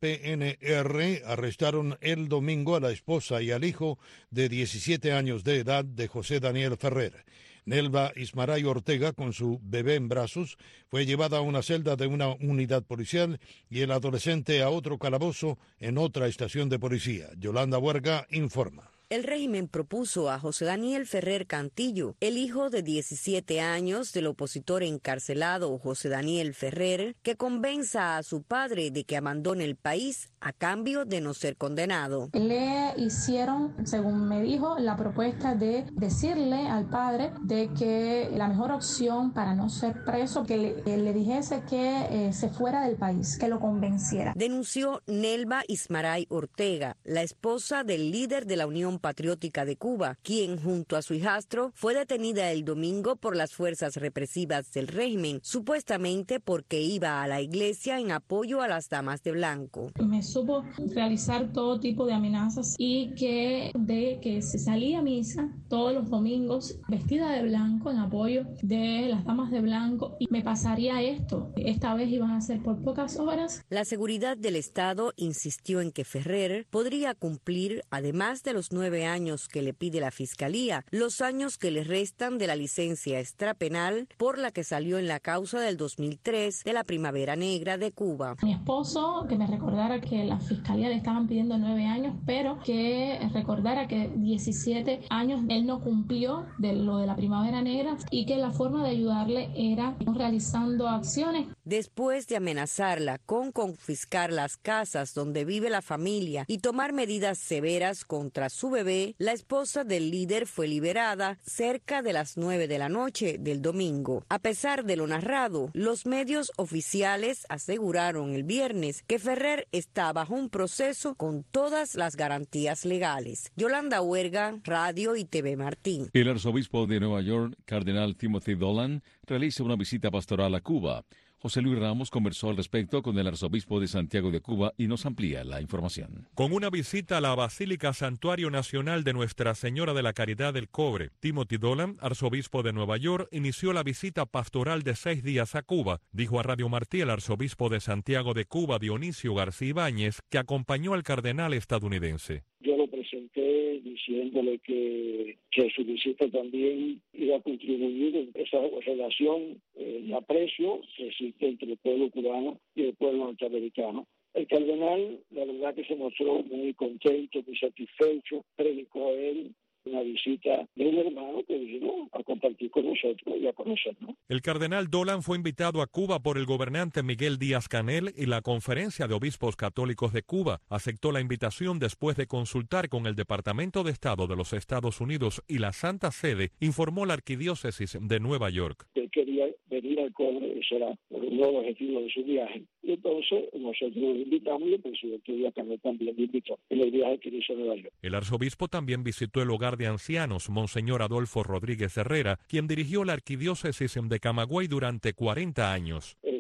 PNR arrestaron el domingo a la esposa y al hijo de 17 años de edad de José Daniel Ferrer. Nelva Ismaray Ortega, con su bebé en brazos, fue llevada a una celda de una unidad policial y el adolescente a otro calabozo en otra estación de policía. Yolanda Huerga informa. El régimen propuso a José Daniel Ferrer Cantillo, el hijo de 17 años del opositor encarcelado José Daniel Ferrer, que convenza a su padre de que abandone el país a cambio de no ser condenado. Le hicieron, según me dijo, la propuesta de decirle al padre de que la mejor opción para no ser preso, que le dijese que se fuera del país, que lo convenciera. Denunció Nelva Ismaray Ortega, la esposa del líder de la Unión Patriótica de Cuba, quien junto a su hijastro fue detenida el domingo por las fuerzas represivas del régimen, supuestamente porque iba a la iglesia en apoyo a las damas de blanco. Me supo realizar todo tipo de amenazas y que se salía a misa todos los domingos vestida de blanco en apoyo de las damas de blanco y me pasaría esto. Esta vez iban a ser por pocas horas. La seguridad del Estado insistió en que Ferrer podría cumplir, además de los 9 años que le pide la Fiscalía, los años que le restan de la licencia extrapenal por la que salió en la causa del 2003 de la Primavera Negra de Cuba. Mi esposo, que me recordara que la Fiscalía le estaban pidiendo 9 años, pero que recordara que 17 años él no cumplió de lo de la Primavera Negra y que la forma de ayudarle era realizando acciones. Después de amenazarla con confiscar las casas donde vive la familia y tomar medidas severas contra su bebé, la esposa del líder fue liberada cerca de las 9 de la noche del domingo. A pesar de lo narrado, los medios oficiales aseguraron el viernes que Ferrer está bajo un proceso con todas las garantías legales. Yolanda Huerga, Radio y TV Martín. El arzobispo de Nueva York, cardenal Timothy Dolan, realiza una visita pastoral a Cuba. José Luis Ramos conversó al respecto con el arzobispo de Santiago de Cuba y nos amplía la información. Con una visita a la Basílica Santuario Nacional de Nuestra Señora de la Caridad del Cobre, Timothy Dolan, arzobispo de Nueva York, inició la visita pastoral de 6 días a Cuba. Dijo a Radio Martí el arzobispo de Santiago de Cuba, Dionisio García Ibáñez, que acompañó al cardenal estadounidense. Yo lo presenté diciéndole que su visita también iba a contribuir en esa relación, el aprecio que existe entre el pueblo cubano y el pueblo norteamericano. El cardenal, la verdad que se mostró muy contento, muy satisfecho, predicó a él una visita de un hermano que vino a compartir con nosotros y a conocernos. El cardenal Dolan fue invitado a Cuba por el gobernante Miguel Díaz-Canel y la Conferencia de Obispos Católicos de Cuba aceptó la invitación después de consultar con el Departamento de Estado de los Estados Unidos y la Santa Sede, informó la Arquidiócesis de Nueva York. Él quería venir al Cobre, ese era uno de los objetivos de su viaje. Y entonces nosotros lo invitamos y el presidente Díaz-Canel también lo invitó en el viaje que hizo a Nueva York. El arzobispo también visitó el hogar de ancianos, Monseñor Adolfo Rodríguez Herrera, quien dirigió la arquidiócesis de Camagüey durante 40 años. El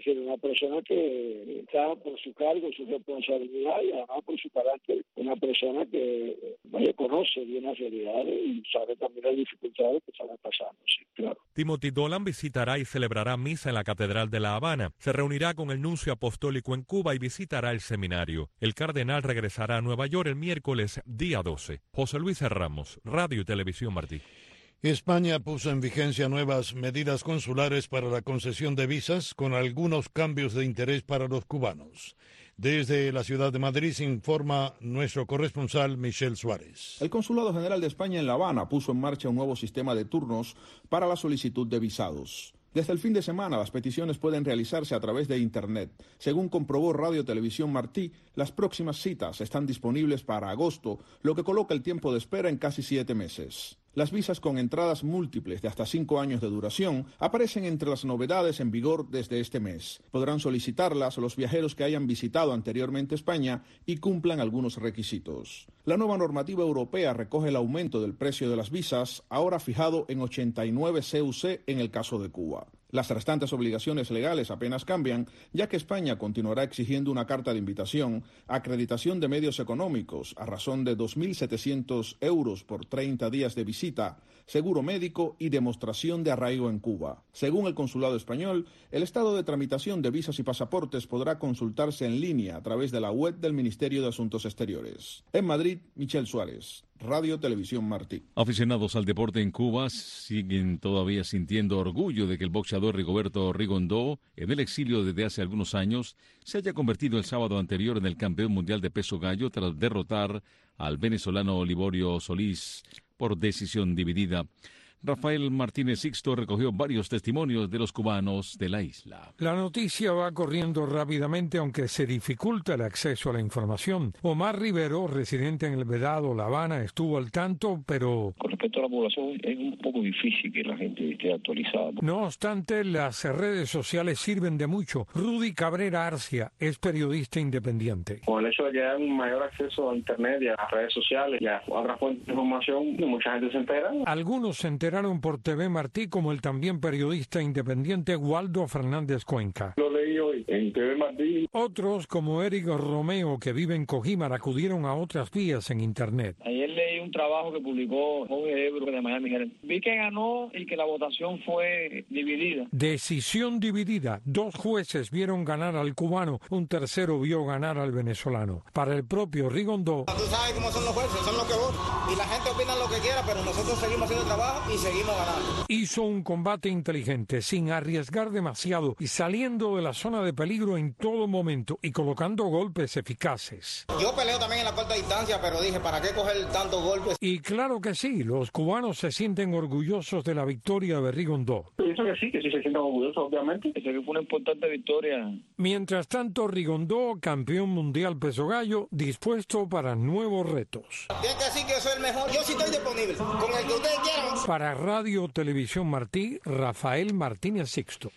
decir, una persona que está por su cargo, su responsabilidad y además por su carácter, una persona que conoce bien las realidades y sabe también las dificultades que están pasando, sí, claro. Timothy Dolan visitará y celebrará misa en la Catedral de La Habana, se reunirá con el nuncio apostólico en Cuba y visitará el seminario. El cardenal regresará a Nueva York el miércoles día 12. José Luis Ramos, Radio y Televisión Martí. España puso en vigencia nuevas medidas consulares para la concesión de visas con algunos cambios de interés para los cubanos. Desde la ciudad de Madrid se informa nuestro corresponsal Michel Suárez. El Consulado General de España en La Habana puso en marcha un nuevo sistema de turnos para la solicitud de visados. Desde el fin de semana, las peticiones pueden realizarse a través de Internet. Según comprobó Radio Televisión Martí, las próximas citas están disponibles para agosto, lo que coloca el tiempo de espera en casi 7 meses. Las visas con entradas múltiples de hasta 5 años de duración aparecen entre las novedades en vigor desde este mes. Podrán solicitarlas los viajeros que hayan visitado anteriormente España y cumplan algunos requisitos. La nueva normativa europea recoge el aumento del precio de las visas, ahora fijado en 89 CUC en el caso de Cuba. Las restantes obligaciones legales apenas cambian, ya que España continuará exigiendo una carta de invitación, acreditación de medios económicos a razón de 2.700 euros por 30 días de visita, seguro médico y demostración de arraigo en Cuba. Según el Consulado Español, el estado de tramitación de visas y pasaportes podrá consultarse en línea a través de la web del Ministerio de Asuntos Exteriores. En Madrid, Michel Suárez, Radio Televisión Martí. Aficionados al deporte en Cuba siguen todavía sintiendo orgullo de que el boxeador Rigoberto Rigondeaux, en el exilio desde hace algunos años, se haya convertido el sábado anterior en el campeón mundial de peso gallo tras derrotar al venezolano Liborio Solís por decisión dividida. Rafael Martínez Sixto recogió varios testimonios de los cubanos de la isla. La noticia va corriendo rápidamente, aunque se dificulta el acceso a la información. Omar Rivero, residente en el Vedado, La Habana, estuvo al tanto, pero... Con respecto a la población, es un poco difícil que la gente esté actualizada. No obstante, las redes sociales sirven de mucho. Rudy Cabrera Arcia es periodista independiente. Con el hecho de que hay un mayor acceso a Internet y a las redes sociales y a otras fuentes de información, mucha gente se entera. Algunos se enteraron por TV Martí, como el también periodista independiente Waldo Fernández Cuenca. Lo leí hoy en TV Martí. Otros, como Eric Romeo, que vive en Cojímar, acudieron a otras vías en Internet. Ayer leí un trabajo que publicó Jorge Ebro de Miami Herald. Vi que ganó y que la votación fue dividida. Decisión dividida. 2 jueces vieron ganar al cubano, un tercero vio ganar al venezolano. Para el propio Rigondeaux... Tú sabes cómo son los jueces, son los que votan. Y la gente opina lo que quiera, pero nosotros seguimos haciendo el trabajo y seguimos ganando. Hizo un combate inteligente, sin arriesgar demasiado y saliendo de la zona de peligro en todo momento y colocando golpes eficaces. Yo peleo también en la corta distancia, pero dije, ¿para qué coger tantos golpes? Y claro que sí, los cubanos se sienten orgullosos de la victoria de Rigondeaux. Pienso que sí se sienten orgullosos, obviamente. Sé que fue una importante victoria. Mientras tanto, Rigondeaux, campeón mundial peso gallo, dispuesto para nuevos retos. Tienen que decir que yo soy el mejor. Yo sí estoy disponible, con el que ustedes quieran. Para Radio Televisión Martí, Rafael Martínez Sixto.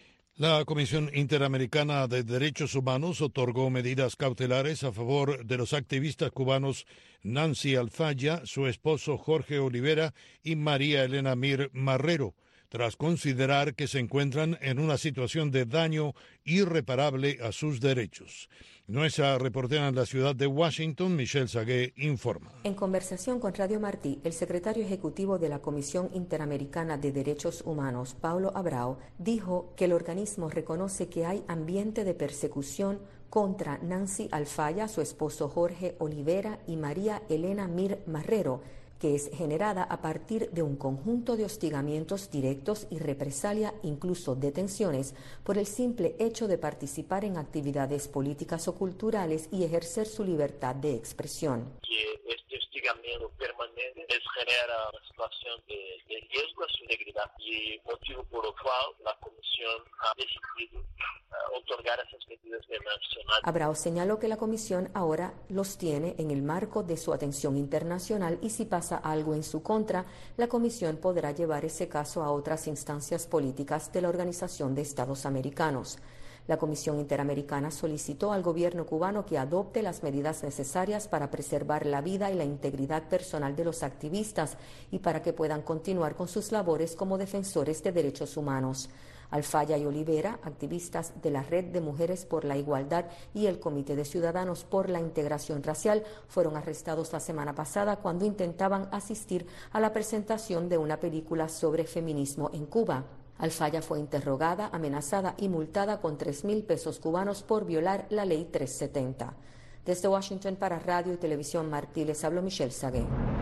La Comisión Interamericana de Derechos Humanos otorgó medidas cautelares a favor de los activistas cubanos Nancy Alfaya, su esposo Jorge Olivera y María Elena Mir Marrero, tras considerar que se encuentran en una situación de daño irreparable a sus derechos. Nuestra reportera en la ciudad de Washington, Michelle Sagué, informa. En conversación con Radio Martí, el secretario ejecutivo de la Comisión Interamericana de Derechos Humanos, Paulo Abrao, dijo que el organismo reconoce que hay ambiente de persecución contra Nancy Alfaya, su esposo Jorge Olivera y María Elena Mir Marrero, que es generada a partir de un conjunto de hostigamientos directos y represalia, incluso detenciones, por el simple hecho de participar en actividades políticas o culturales y ejercer su libertad de expresión. Que este hostigamiento permanente genera una situación de riesgo a su integridad y motivo por el cual la Comisión ha decidido otorgar esas medidas de nacional. Abrao señaló que la Comisión ahora los tiene en el marco de su atención internacional y si pasa algo en su contra, la Comisión podrá llevar ese caso a otras instancias políticas de la Organización de Estados Americanos. La Comisión Interamericana solicitó al gobierno cubano que adopte las medidas necesarias para preservar la vida y la integridad personal de los activistas y para que puedan continuar con sus labores como defensores de derechos humanos. Alfaya y Olivera, activistas de la Red de Mujeres por la Igualdad y el Comité de Ciudadanos por la Integración Racial, fueron arrestados la semana pasada cuando intentaban asistir a la presentación de una película sobre feminismo en Cuba. Alfaya fue interrogada, amenazada y multada con 3,000 pesos cubanos por violar la Ley 370. Desde Washington para Radio y Televisión Martí les habló Michelle Sagué.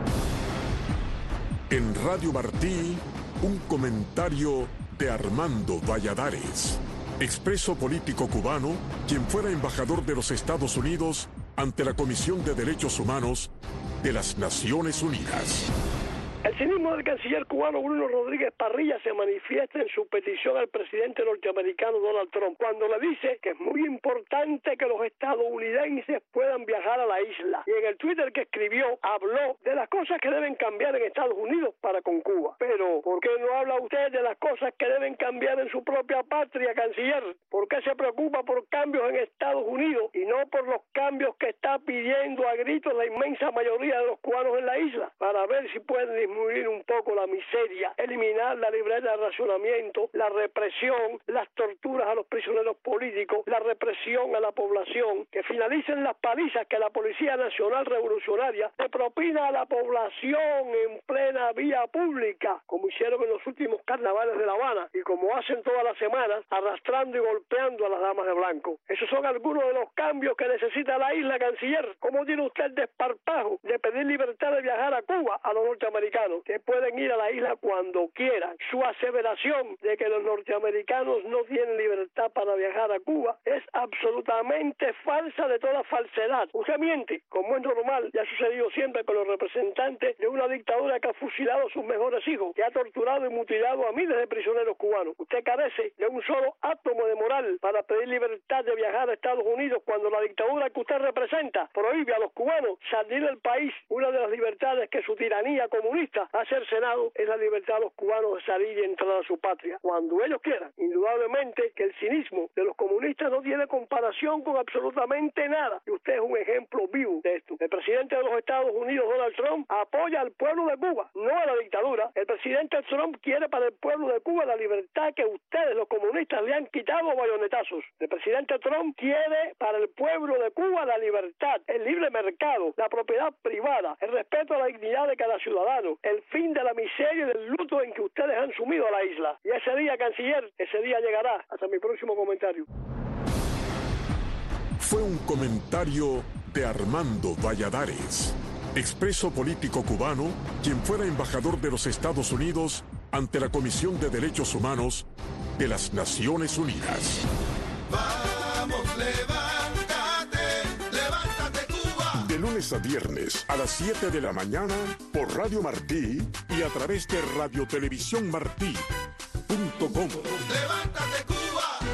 En Radio Martí, un comentario de Armando Valladares, expreso político cubano, quien fuera embajador de los Estados Unidos ante la Comisión de Derechos Humanos de las Naciones Unidas. El cinismo del canciller cubano Bruno Rodríguez Parrilla se manifiesta en su petición al presidente norteamericano Donald Trump, cuando le dice que es muy importante que los estadounidenses puedan viajar a la isla. Y en el Twitter que escribió, habló de las cosas que deben cambiar en Estados Unidos para con Cuba. Pero, ¿por qué no habla usted de las cosas que deben cambiar en su propia patria, canciller? ¿Por qué se preocupa por cambios en Estados Unidos y no por los cambios que está pidiendo a gritos la inmensa mayoría de los cubanos en la isla? Para ver si pueden disminuir un poco la miseria, eliminar la libreta de racionamiento, la represión, las torturas a los prisioneros políticos, la represión a la población, que finalicen las palizas que la Policía Nacional Revolucionaria le propina a la población en plena vía pública, como hicieron en los últimos carnavales de La Habana y como hacen todas las semanas, arrastrando y golpeando a las damas de blanco. Esos son algunos de los cambios que necesita la isla, canciller. ¿Cómo tiene usted el desparpajo de pedir libertad de viajar a Cuba a los norteamericanos, que pueden ir a la isla cuando quieran? Su aseveración de que los norteamericanos no tienen libertad para viajar a Cuba es absolutamente falsa, de toda falsedad. Usted miente, como es normal, y ha sucedido siempre con los representantes de una dictadura que ha fusilado a sus mejores hijos, que ha torturado y mutilado a miles de prisioneros cubanos. Usted carece de un solo átomo de moral para pedir libertad de viajar a Estados Unidos cuando la dictadura que usted representa prohíbe a los cubanos salir del país. Una de las libertades que su tiranía comunista ha cercenado es la libertad de los cubanos de salir y entrar a su patria cuando ellos quieran. Indudablemente que el cinismo de los comunistas no tiene comparación con absolutamente nada, y usted es un ejemplo vivo de esto. El presidente de los Estados Unidos, Donald Trump, apoya al pueblo de Cuba, no a la dictadura. El presidente Trump quiere para el pueblo de Cuba la libertad que ustedes, los comunistas, le han quitado a bayonetazos. El presidente Trump quiere para el pueblo de Cuba la libertad, el libre mercado, la propiedad privada, el respeto a la dignidad de cada ciudadano, el fin de la miseria y del luto en que ustedes han sumido a la isla. Y ese día, canciller, ese día llegará. Hasta mi próximo comentario. Fue un comentario de Armando Valladares, expreso político cubano, quien fuera embajador de los Estados Unidos ante la Comisión de Derechos Humanos de las Naciones Unidas. Vamos, levántate, levántate Cuba. De lunes a viernes a las 7 de la mañana por Radio Martí y a través de radiotelevisiónmartí.com. Levántate Cuba.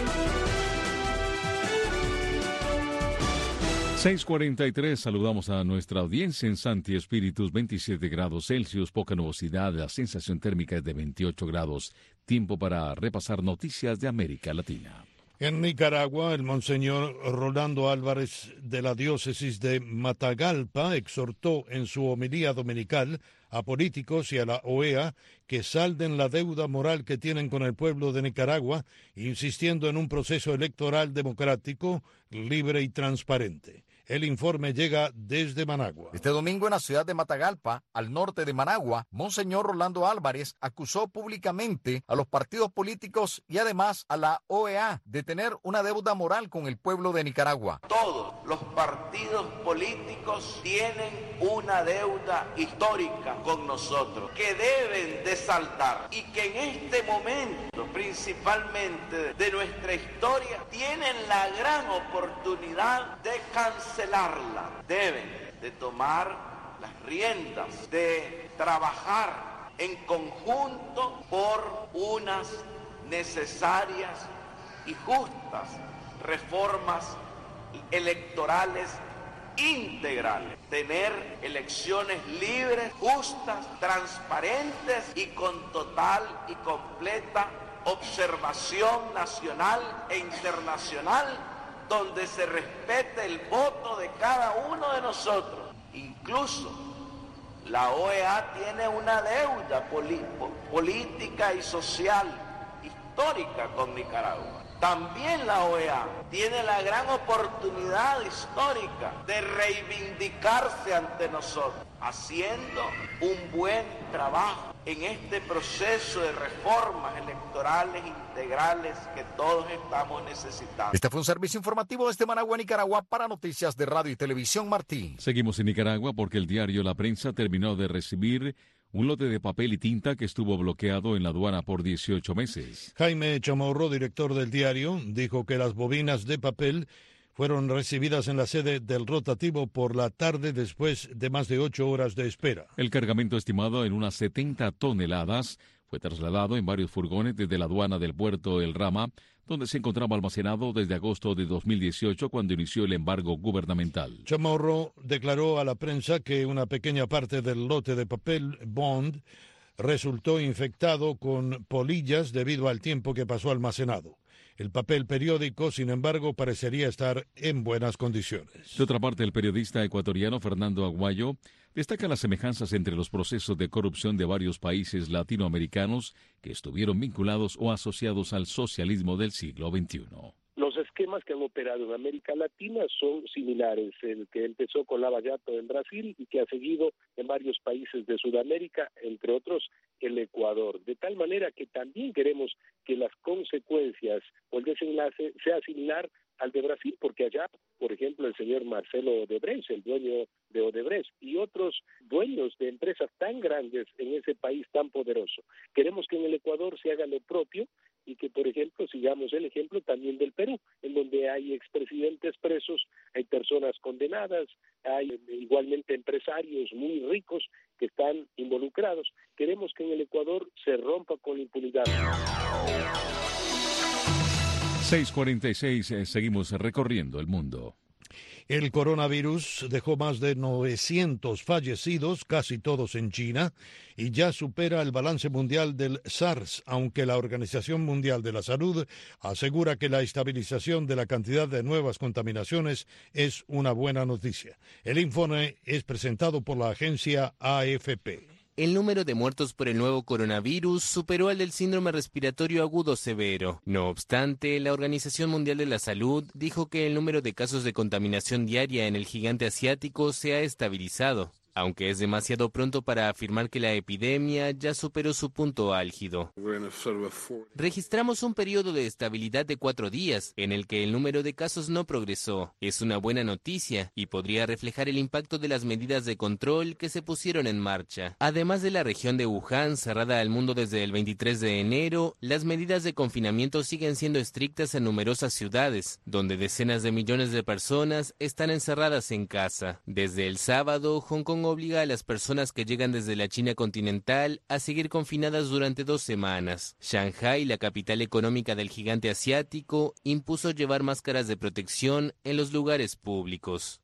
6:43, saludamos a nuestra audiencia en Santi Espíritus, 27 grados Celsius, poca nubosidad, la sensación térmica es de 28 grados. Tiempo para repasar noticias de América Latina. En Nicaragua, el monseñor Rolando Álvarez de la diócesis de Matagalpa exhortó en su homilía dominical a políticos y a la OEA que salden la deuda moral que tienen con el pueblo de Nicaragua, insistiendo en un proceso electoral democrático, libre y transparente. El informe llega desde Managua. Este domingo en la ciudad de Matagalpa, al norte de Managua, Monseñor Rolando Álvarez acusó públicamente a los partidos políticos y además a la OEA de tener una deuda moral con el pueblo de Nicaragua. Todos los partidos políticos tienen una deuda histórica con nosotros que deben de saldar y que en este momento, principalmente de nuestra historia, tienen la gran oportunidad de cancelarla. Deben de tomar las riendas, de trabajar en conjunto por unas necesarias y justas reformas electorales integrales, tener elecciones libres, justas, transparentes y con total y completa observación nacional e internacional, donde se respete el voto de cada uno de nosotros. Incluso la OEA tiene una deuda política y social histórica con Nicaragua. También la OEA tiene la gran oportunidad histórica de reivindicarse ante nosotros, haciendo un buen trabajo en este proceso de reformas electorales integrales que todos estamos necesitando. Este fue un servicio informativo desde Managua, Nicaragua, para Noticias de Radio y Televisión Martí. Seguimos en Nicaragua porque el diario La Prensa terminó de recibir un lote de papel y tinta que estuvo bloqueado en la aduana por 18 meses. Jaime Chamorro, director del diario, dijo que las bobinas de papel fueron recibidas en la sede del rotativo por la tarde después de más de 8 horas de espera. El cargamento, estimado en unas 70 toneladas, fue trasladado en varios furgones desde la aduana del puerto El Rama, donde se encontraba almacenado desde agosto de 2018, cuando inició el embargo gubernamental. Chamorro declaró a la prensa que una pequeña parte del lote de papel bond resultó infectado con polillas debido al tiempo que pasó almacenado. El papel periódico, sin embargo, parecería estar en buenas condiciones. De otra parte, el periodista ecuatoriano Fernando Aguayo destaca las semejanzas entre los procesos de corrupción de varios países latinoamericanos que estuvieron vinculados o asociados al socialismo del siglo XXI. Los esquemas que han operado en América Latina son similares, el que empezó con Lava Jato en Brasil y que ha seguido en varios países de Sudamérica, entre otros el Ecuador, de tal manera que también queremos que las consecuencias o el desenlace sea similar al de Brasil, porque allá, por ejemplo, el señor Marcelo Odebrecht, el dueño de Odebrecht, y otros dueños de empresas tan grandes en ese país tan poderoso. Queremos que en el Ecuador se haga lo propio y que, por ejemplo, sigamos el ejemplo también del Perú, en donde hay expresidentes presos, hay personas condenadas, hay igualmente empresarios muy ricos que están involucrados. Queremos que en el Ecuador se rompa con la impunidad. 6:46, seguimos recorriendo el mundo. El coronavirus dejó más de 900 fallecidos, casi todos en China, y ya supera el balance mundial del SARS, aunque la Organización Mundial de la Salud asegura que la estabilización de la cantidad de nuevas contaminaciones es una buena noticia. El informe es presentado por la agencia AFP. El número de muertos por el nuevo coronavirus superó al del síndrome respiratorio agudo severo. No obstante, la Organización Mundial de la Salud dijo que el número de casos de contaminación diaria en el gigante asiático se ha estabilizado, aunque es demasiado pronto para afirmar que la epidemia ya superó su punto álgido. Registramos un periodo de estabilidad de 4 días, en el que el número de casos no progresó. Es una buena noticia y podría reflejar el impacto de las medidas de control que se pusieron en marcha. Además de la región de Wuhan, cerrada al mundo desde el 23 de enero, las medidas de confinamiento siguen siendo estrictas en numerosas ciudades, donde decenas de millones de personas están encerradas en casa. Desde el sábado, Hong Kong obliga a las personas que llegan desde la China continental a seguir confinadas durante 2 semanas. Shanghái, la capital económica del gigante asiático, impuso llevar máscaras de protección en los lugares públicos.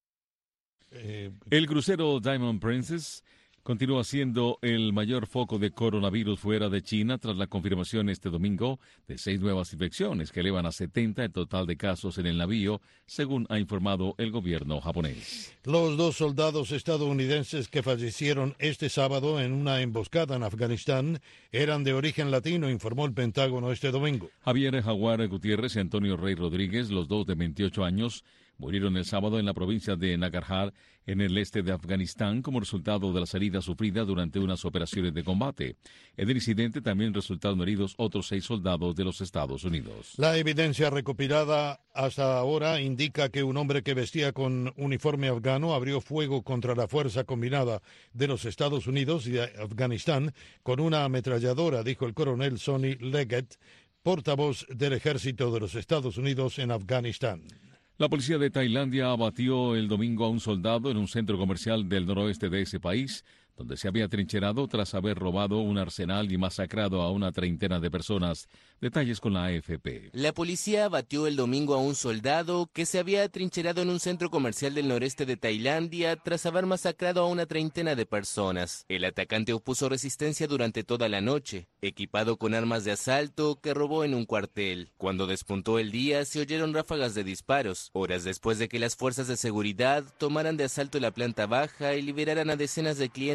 El crucero Diamond Princess continúa siendo el mayor foco de coronavirus fuera de China tras la confirmación este domingo de 6 nuevas infecciones que elevan a 70 el total de casos en el navío, según ha informado el gobierno japonés. Los 2 soldados estadounidenses que fallecieron este sábado en una emboscada en Afganistán eran de origen latino, informó el Pentágono este domingo. Javier Jaguar Gutiérrez y Antonio Rey Rodríguez, los dos de 28 años, murieron el sábado en la provincia de Nangarhar, en el este de Afganistán, como resultado de las heridas sufridas durante unas operaciones de combate. En el incidente también resultaron heridos otros 6 soldados de los Estados Unidos. La evidencia recopilada hasta ahora indica que un hombre que vestía con uniforme afgano abrió fuego contra la fuerza combinada de los Estados Unidos y de Afganistán con una ametralladora, dijo el coronel Sonny Leggett, portavoz del ejército de los Estados Unidos en Afganistán. La policía de Tailandia abatió el domingo a un soldado en un centro comercial del noroeste de ese país, donde se había trincherado tras haber robado un arsenal y masacrado a una treintena de personas. Detalles con la AFP. La policía abatió el domingo a un soldado que se había atrincherado en un centro comercial del noreste de Tailandia tras haber masacrado a una treintena de personas. El atacante opuso resistencia durante toda la noche, equipado con armas de asalto que robó en un cuartel. Cuando despuntó el día, se oyeron ráfagas de disparos, horas después de que las fuerzas de seguridad tomaran de asalto la planta baja y liberaran a decenas de clientes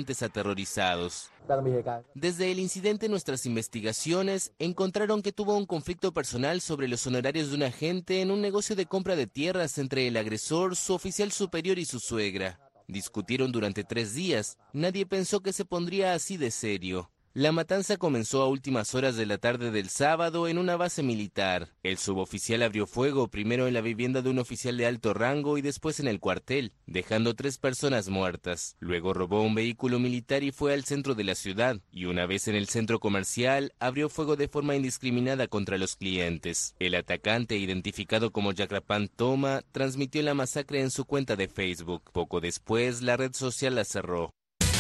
clientes aterrorizados. Desde el incidente, nuestras investigaciones encontraron que tuvo un conflicto personal sobre los honorarios de un agente en un negocio de compra de tierras entre el agresor, su oficial superior y su suegra. Discutieron durante 3 días. Nadie pensó que se pondría así de serio. La matanza comenzó a últimas horas de la tarde del sábado en una base militar. El suboficial abrió fuego primero en la vivienda de un oficial de alto rango y después en el cuartel, dejando 3 personas muertas. Luego robó un vehículo militar y fue al centro de la ciudad, y una vez en el centro comercial, abrió fuego de forma indiscriminada contra los clientes. El atacante, identificado como Yakrapan Toma, transmitió la masacre en su cuenta de Facebook. Poco después, la red social la cerró.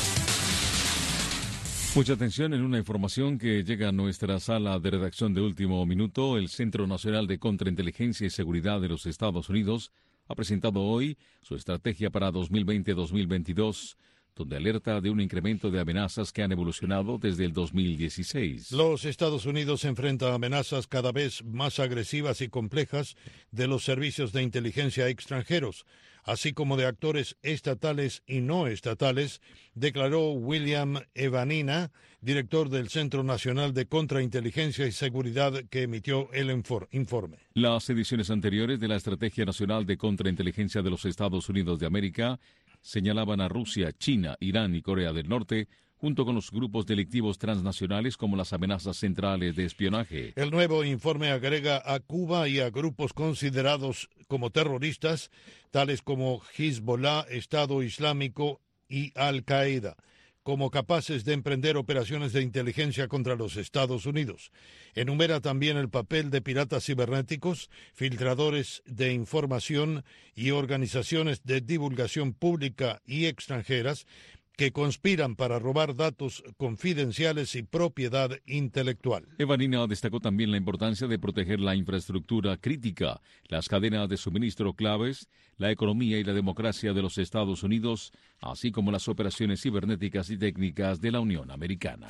Mucha atención en una información que llega a nuestra sala de redacción de último minuto. El Centro Nacional de Contrainteligencia y Seguridad de los Estados Unidos ha presentado hoy su estrategia para 2020-2022, donde alerta de un incremento de amenazas que han evolucionado desde el 2016. Los Estados Unidos enfrentan amenazas cada vez más agresivas y complejas de los servicios de inteligencia extranjeros, así como de actores estatales y no estatales, declaró William Evanina, director del Centro Nacional de Contrainteligencia y Seguridad, que emitió el informe. Las ediciones anteriores de la Estrategia Nacional de Contrainteligencia de los Estados Unidos de América señalaban a Rusia, China, Irán y Corea del Norte, junto con los grupos delictivos transnacionales como las amenazas centrales de espionaje. El nuevo informe agrega a Cuba y a grupos considerados como terroristas, tales como Hezbollah, Estado Islámico y Al-Qaeda, como capaces de emprender operaciones de inteligencia contra los Estados Unidos. Enumera también el papel de piratas cibernéticos, filtradores de información y organizaciones de divulgación pública y extranjeras que conspiran para robar datos confidenciales y propiedad intelectual. Evanina destacó también la importancia de proteger la infraestructura crítica, las cadenas de suministro claves, la economía y la democracia de los Estados Unidos, así como las operaciones cibernéticas y técnicas de la Unión Americana.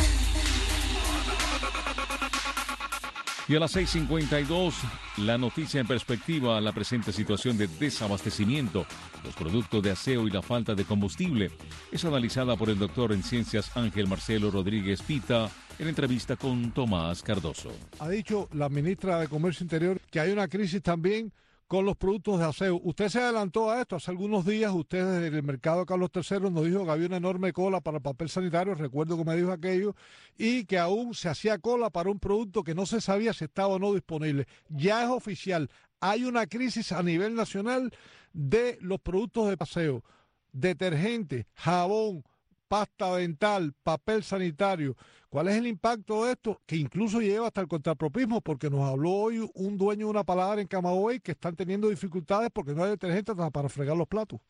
Y a las 6:52, la noticia en perspectiva, la presente situación de desabastecimiento, los productos de aseo y la falta de combustible, es analizada por el doctor en ciencias Ángel Marcelo Rodríguez Pita en entrevista con Tomás Cardoso. Ha dicho la ministra de Comercio Interior que hay una crisis también con los productos de aseo. Usted se adelantó a esto. Hace algunos días usted desde el mercado Carlos III nos dijo que había una enorme cola para el papel sanitario, recuerdo que me dijo aquello, y que aún se hacía cola para un producto que no se sabía si estaba o no disponible. Ya es oficial, hay una crisis a nivel nacional de los productos de aseo, detergente, jabón, pasta dental, papel sanitario. ¿Cuál es el impacto de esto? Que incluso lleva hasta el contrapropismo, porque nos habló hoy un dueño de una paladar en Camagüey que están teniendo dificultades porque no hay detergente para fregar los platos.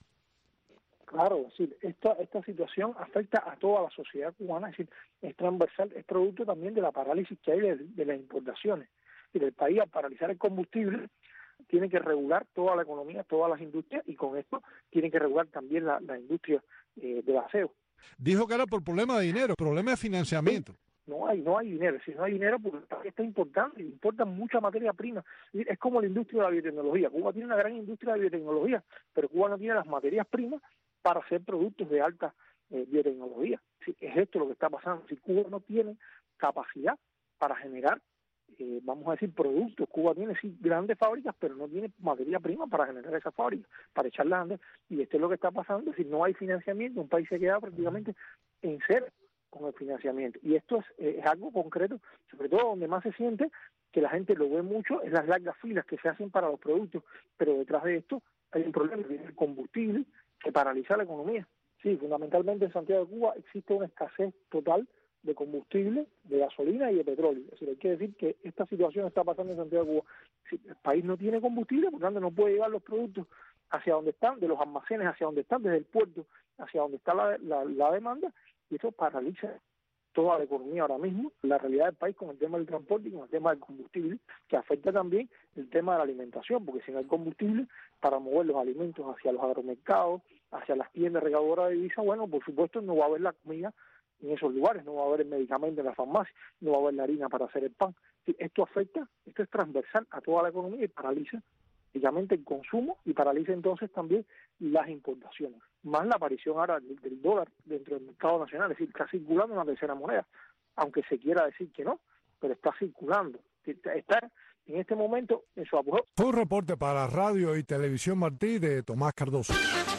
Claro, es decir, esta situación afecta a toda la sociedad cubana, es decir, es transversal, es producto también de la parálisis que hay de las importaciones. Es decir, el país, al paralizar el combustible, tiene que regular toda la economía, todas las industrias, y con esto tiene que regular también la industria del aseo. Dijo que era por problema de dinero, problema de financiamiento. No hay dinero, si no hay dinero, porque está importante, importan mucha materia prima. Es como la industria de la biotecnología. Cuba tiene una gran industria de biotecnología, pero Cuba no tiene las materias primas para hacer productos de alta biotecnología. Es esto lo que está pasando. Si Cuba no tiene capacidad para generar, vamos a decir, productos. Cuba tiene sí grandes fábricas, pero no tiene materia prima para generar esas fábricas, para echarlas a andar. Y esto es lo que está pasando. Si no hay financiamiento, un país se queda prácticamente en cero con el financiamiento. Y esto es algo concreto, sobre todo donde más se siente, que la gente lo ve mucho, es las largas filas que se hacen para los productos. Pero detrás de esto hay un problema, que es el combustible, que paraliza la economía. Sí, fundamentalmente en Santiago de Cuba existe una escasez total de combustible, de gasolina y de petróleo. Es decir, hay que decir que esta situación está pasando en Santiago de Cuba. Si el país no tiene combustible, por lo tanto no puede llevar los productos hacia donde están, de los almacenes hacia donde están, desde el puerto hacia donde está la demanda, y eso paraliza toda la economía ahora mismo, la realidad del país con el tema del transporte y con el tema del combustible, que afecta también el tema de la alimentación, porque si no hay combustible para mover los alimentos hacia los agromercados, hacia las tiendas recabadoras de divisas, bueno, por supuesto no va a haber la comida en esos lugares, no va a haber el medicamento en la farmacia, no va a haber la harina para hacer el pan. Esto afecta, esto es transversal a toda la economía y paraliza prácticamente el consumo y paraliza entonces también las importaciones, más la aparición ahora del dólar dentro del mercado nacional, es decir, está circulando una tercera moneda, aunque se quiera decir que no, pero está circulando, está en este momento en su apogeo. Fue un reporte para Radio y Televisión Martí de Tomás Cardoso.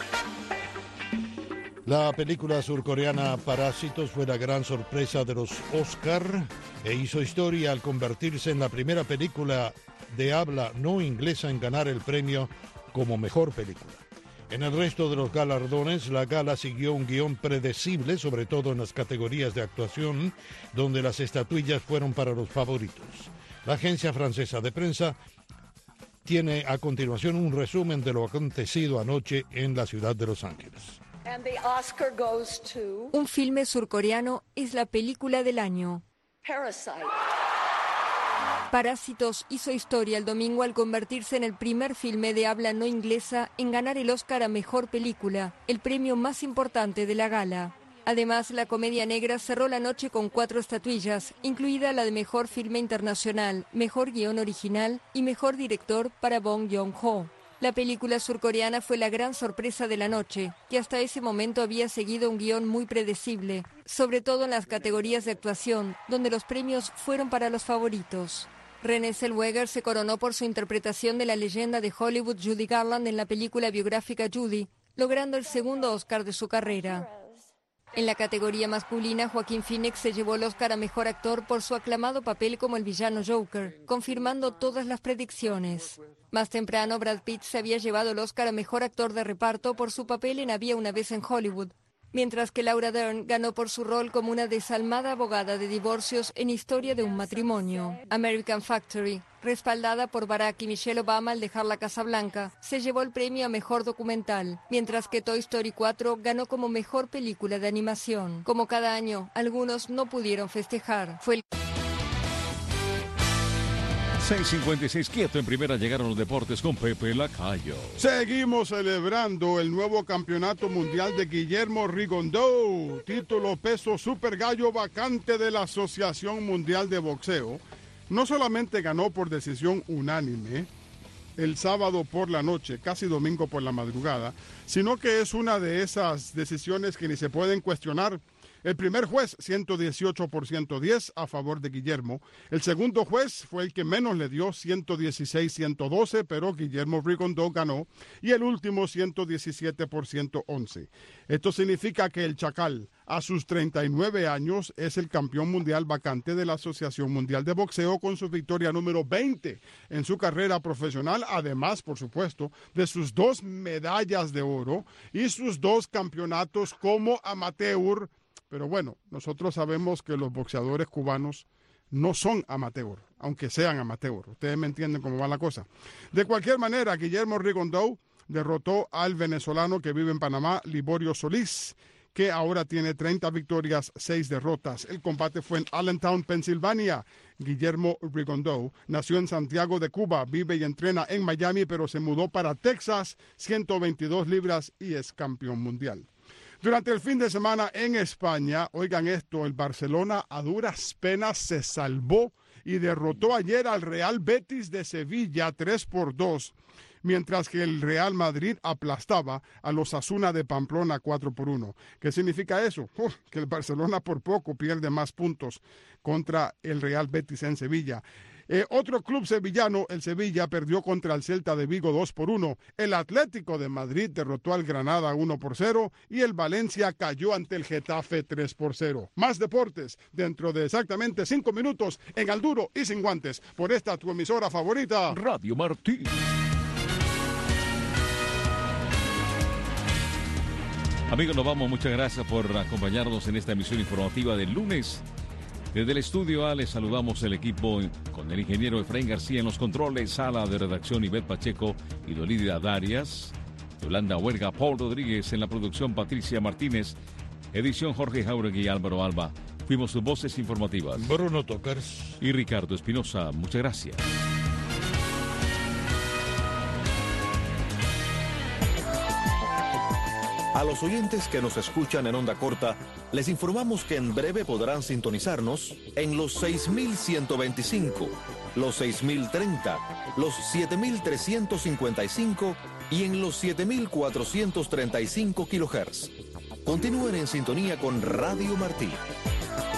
La película surcoreana Parásitos fue la gran sorpresa de los Oscar e hizo historia al convertirse en la primera película de habla no inglesa en ganar el premio como mejor película. En el resto de los galardones, la gala siguió un guión predecible, sobre todo en las categorías de actuación, donde las estatuillas fueron para los favoritos. La agencia francesa de prensa tiene a continuación un resumen de lo acontecido anoche en la ciudad de Los Ángeles. Un filme surcoreano es la película del año. Parásitos hizo historia el domingo al convertirse en el primer filme de habla no inglesa en ganar el Oscar a Mejor Película, el premio más importante de la gala. Además, la comedia negra cerró la noche con 4 estatuillas, incluida la de Mejor Filme Internacional, Mejor Guión Original y Mejor Director para Bong Joon-ho. La película surcoreana fue la gran sorpresa de la noche, que hasta ese momento había seguido un guión muy predecible, sobre todo en las categorías de actuación, donde los premios fueron para los favoritos. Renée Zellweger se coronó por su interpretación de la leyenda de Hollywood Judy Garland en la película biográfica Judy, logrando el segundo Oscar de su carrera. En la categoría masculina, Joaquín Phoenix se llevó el Oscar a Mejor Actor por su aclamado papel como el villano Joker, confirmando todas las predicciones. Más temprano, Brad Pitt se había llevado el Oscar a Mejor Actor de Reparto por su papel en Había una vez en Hollywood, mientras que Laura Dern ganó por su rol como una desalmada abogada de divorcios en Historia de un matrimonio. American Factory, respaldada por Barack y Michelle Obama al dejar la Casa Blanca, se llevó el premio a Mejor Documental, mientras que Toy Story 4 ganó como Mejor Película de Animación. Como cada año, algunos no pudieron festejar. Fue el 6:56, quieto en primera, llegaron los deportes con Pepe Lacayo. Seguimos celebrando el nuevo campeonato mundial de Guillermo Rigondeaux, título peso super gallo vacante de la Asociación Mundial de Boxeo. No solamente ganó por decisión unánime el sábado por la noche, casi domingo por la madrugada, sino que es una de esas decisiones que ni se pueden cuestionar. El primer juez, 118 por 110 a favor de Guillermo. El segundo juez fue el que menos le dio, 116-112, pero Guillermo Rigondeaux ganó. Y el último, 117 por 111. Esto significa que el Chacal, a sus 39 años, es el campeón mundial vacante de la Asociación Mundial de Boxeo con su victoria número 20 en su carrera profesional, además, por supuesto, de sus 2 medallas de oro y sus 2 campeonatos como amateur. Pero bueno, nosotros sabemos que los boxeadores cubanos no son amateur, aunque sean amateur. Ustedes me entienden cómo va la cosa. De cualquier manera, Guillermo Rigondeaux derrotó al venezolano que vive en Panamá, Liborio Solís, que ahora tiene 30 victorias, 6 derrotas. El combate fue en Allentown, Pensilvania. Guillermo Rigondeaux nació en Santiago de Cuba, vive y entrena en Miami, pero se mudó para Texas, 122 libras y es campeón mundial. Durante el fin de semana en España, oigan esto, el Barcelona a duras penas se salvó y derrotó ayer al Real Betis de Sevilla 3-2, mientras que el Real Madrid aplastaba a los Osasuna de Pamplona 4-1. ¿Qué significa eso? Que el Barcelona por poco pierde más puntos contra el Real Betis en Sevilla. Otro club sevillano, el Sevilla, perdió contra el Celta de Vigo 2-1. El Atlético de Madrid derrotó al Granada 1-0 y el Valencia cayó ante el Getafe 3-0. Más deportes dentro de exactamente 5 minutos en Al Duro y Sin Guantes por esta tu emisora favorita, Radio Martí. Amigos, nos vamos. Muchas gracias por acompañarnos en esta emisión informativa del lunes. Desde el estudio A les saludamos el equipo con el ingeniero Efraín García en los controles, sala de redacción Ivette Pacheco y Dolida Darias, Yolanda Huerga, Paul Rodríguez en la producción, Patricia Martínez, edición Jorge Jauregui y Álvaro Alba. Fuimos sus voces informativas, Bruno Tocars y Ricardo Espinosa. Muchas gracias. A los oyentes que nos escuchan en onda corta, les informamos que en breve podrán sintonizarnos en los 6125, los 6030, los 7355 y en los 7435 kHz. Continúen en sintonía con Radio Martí.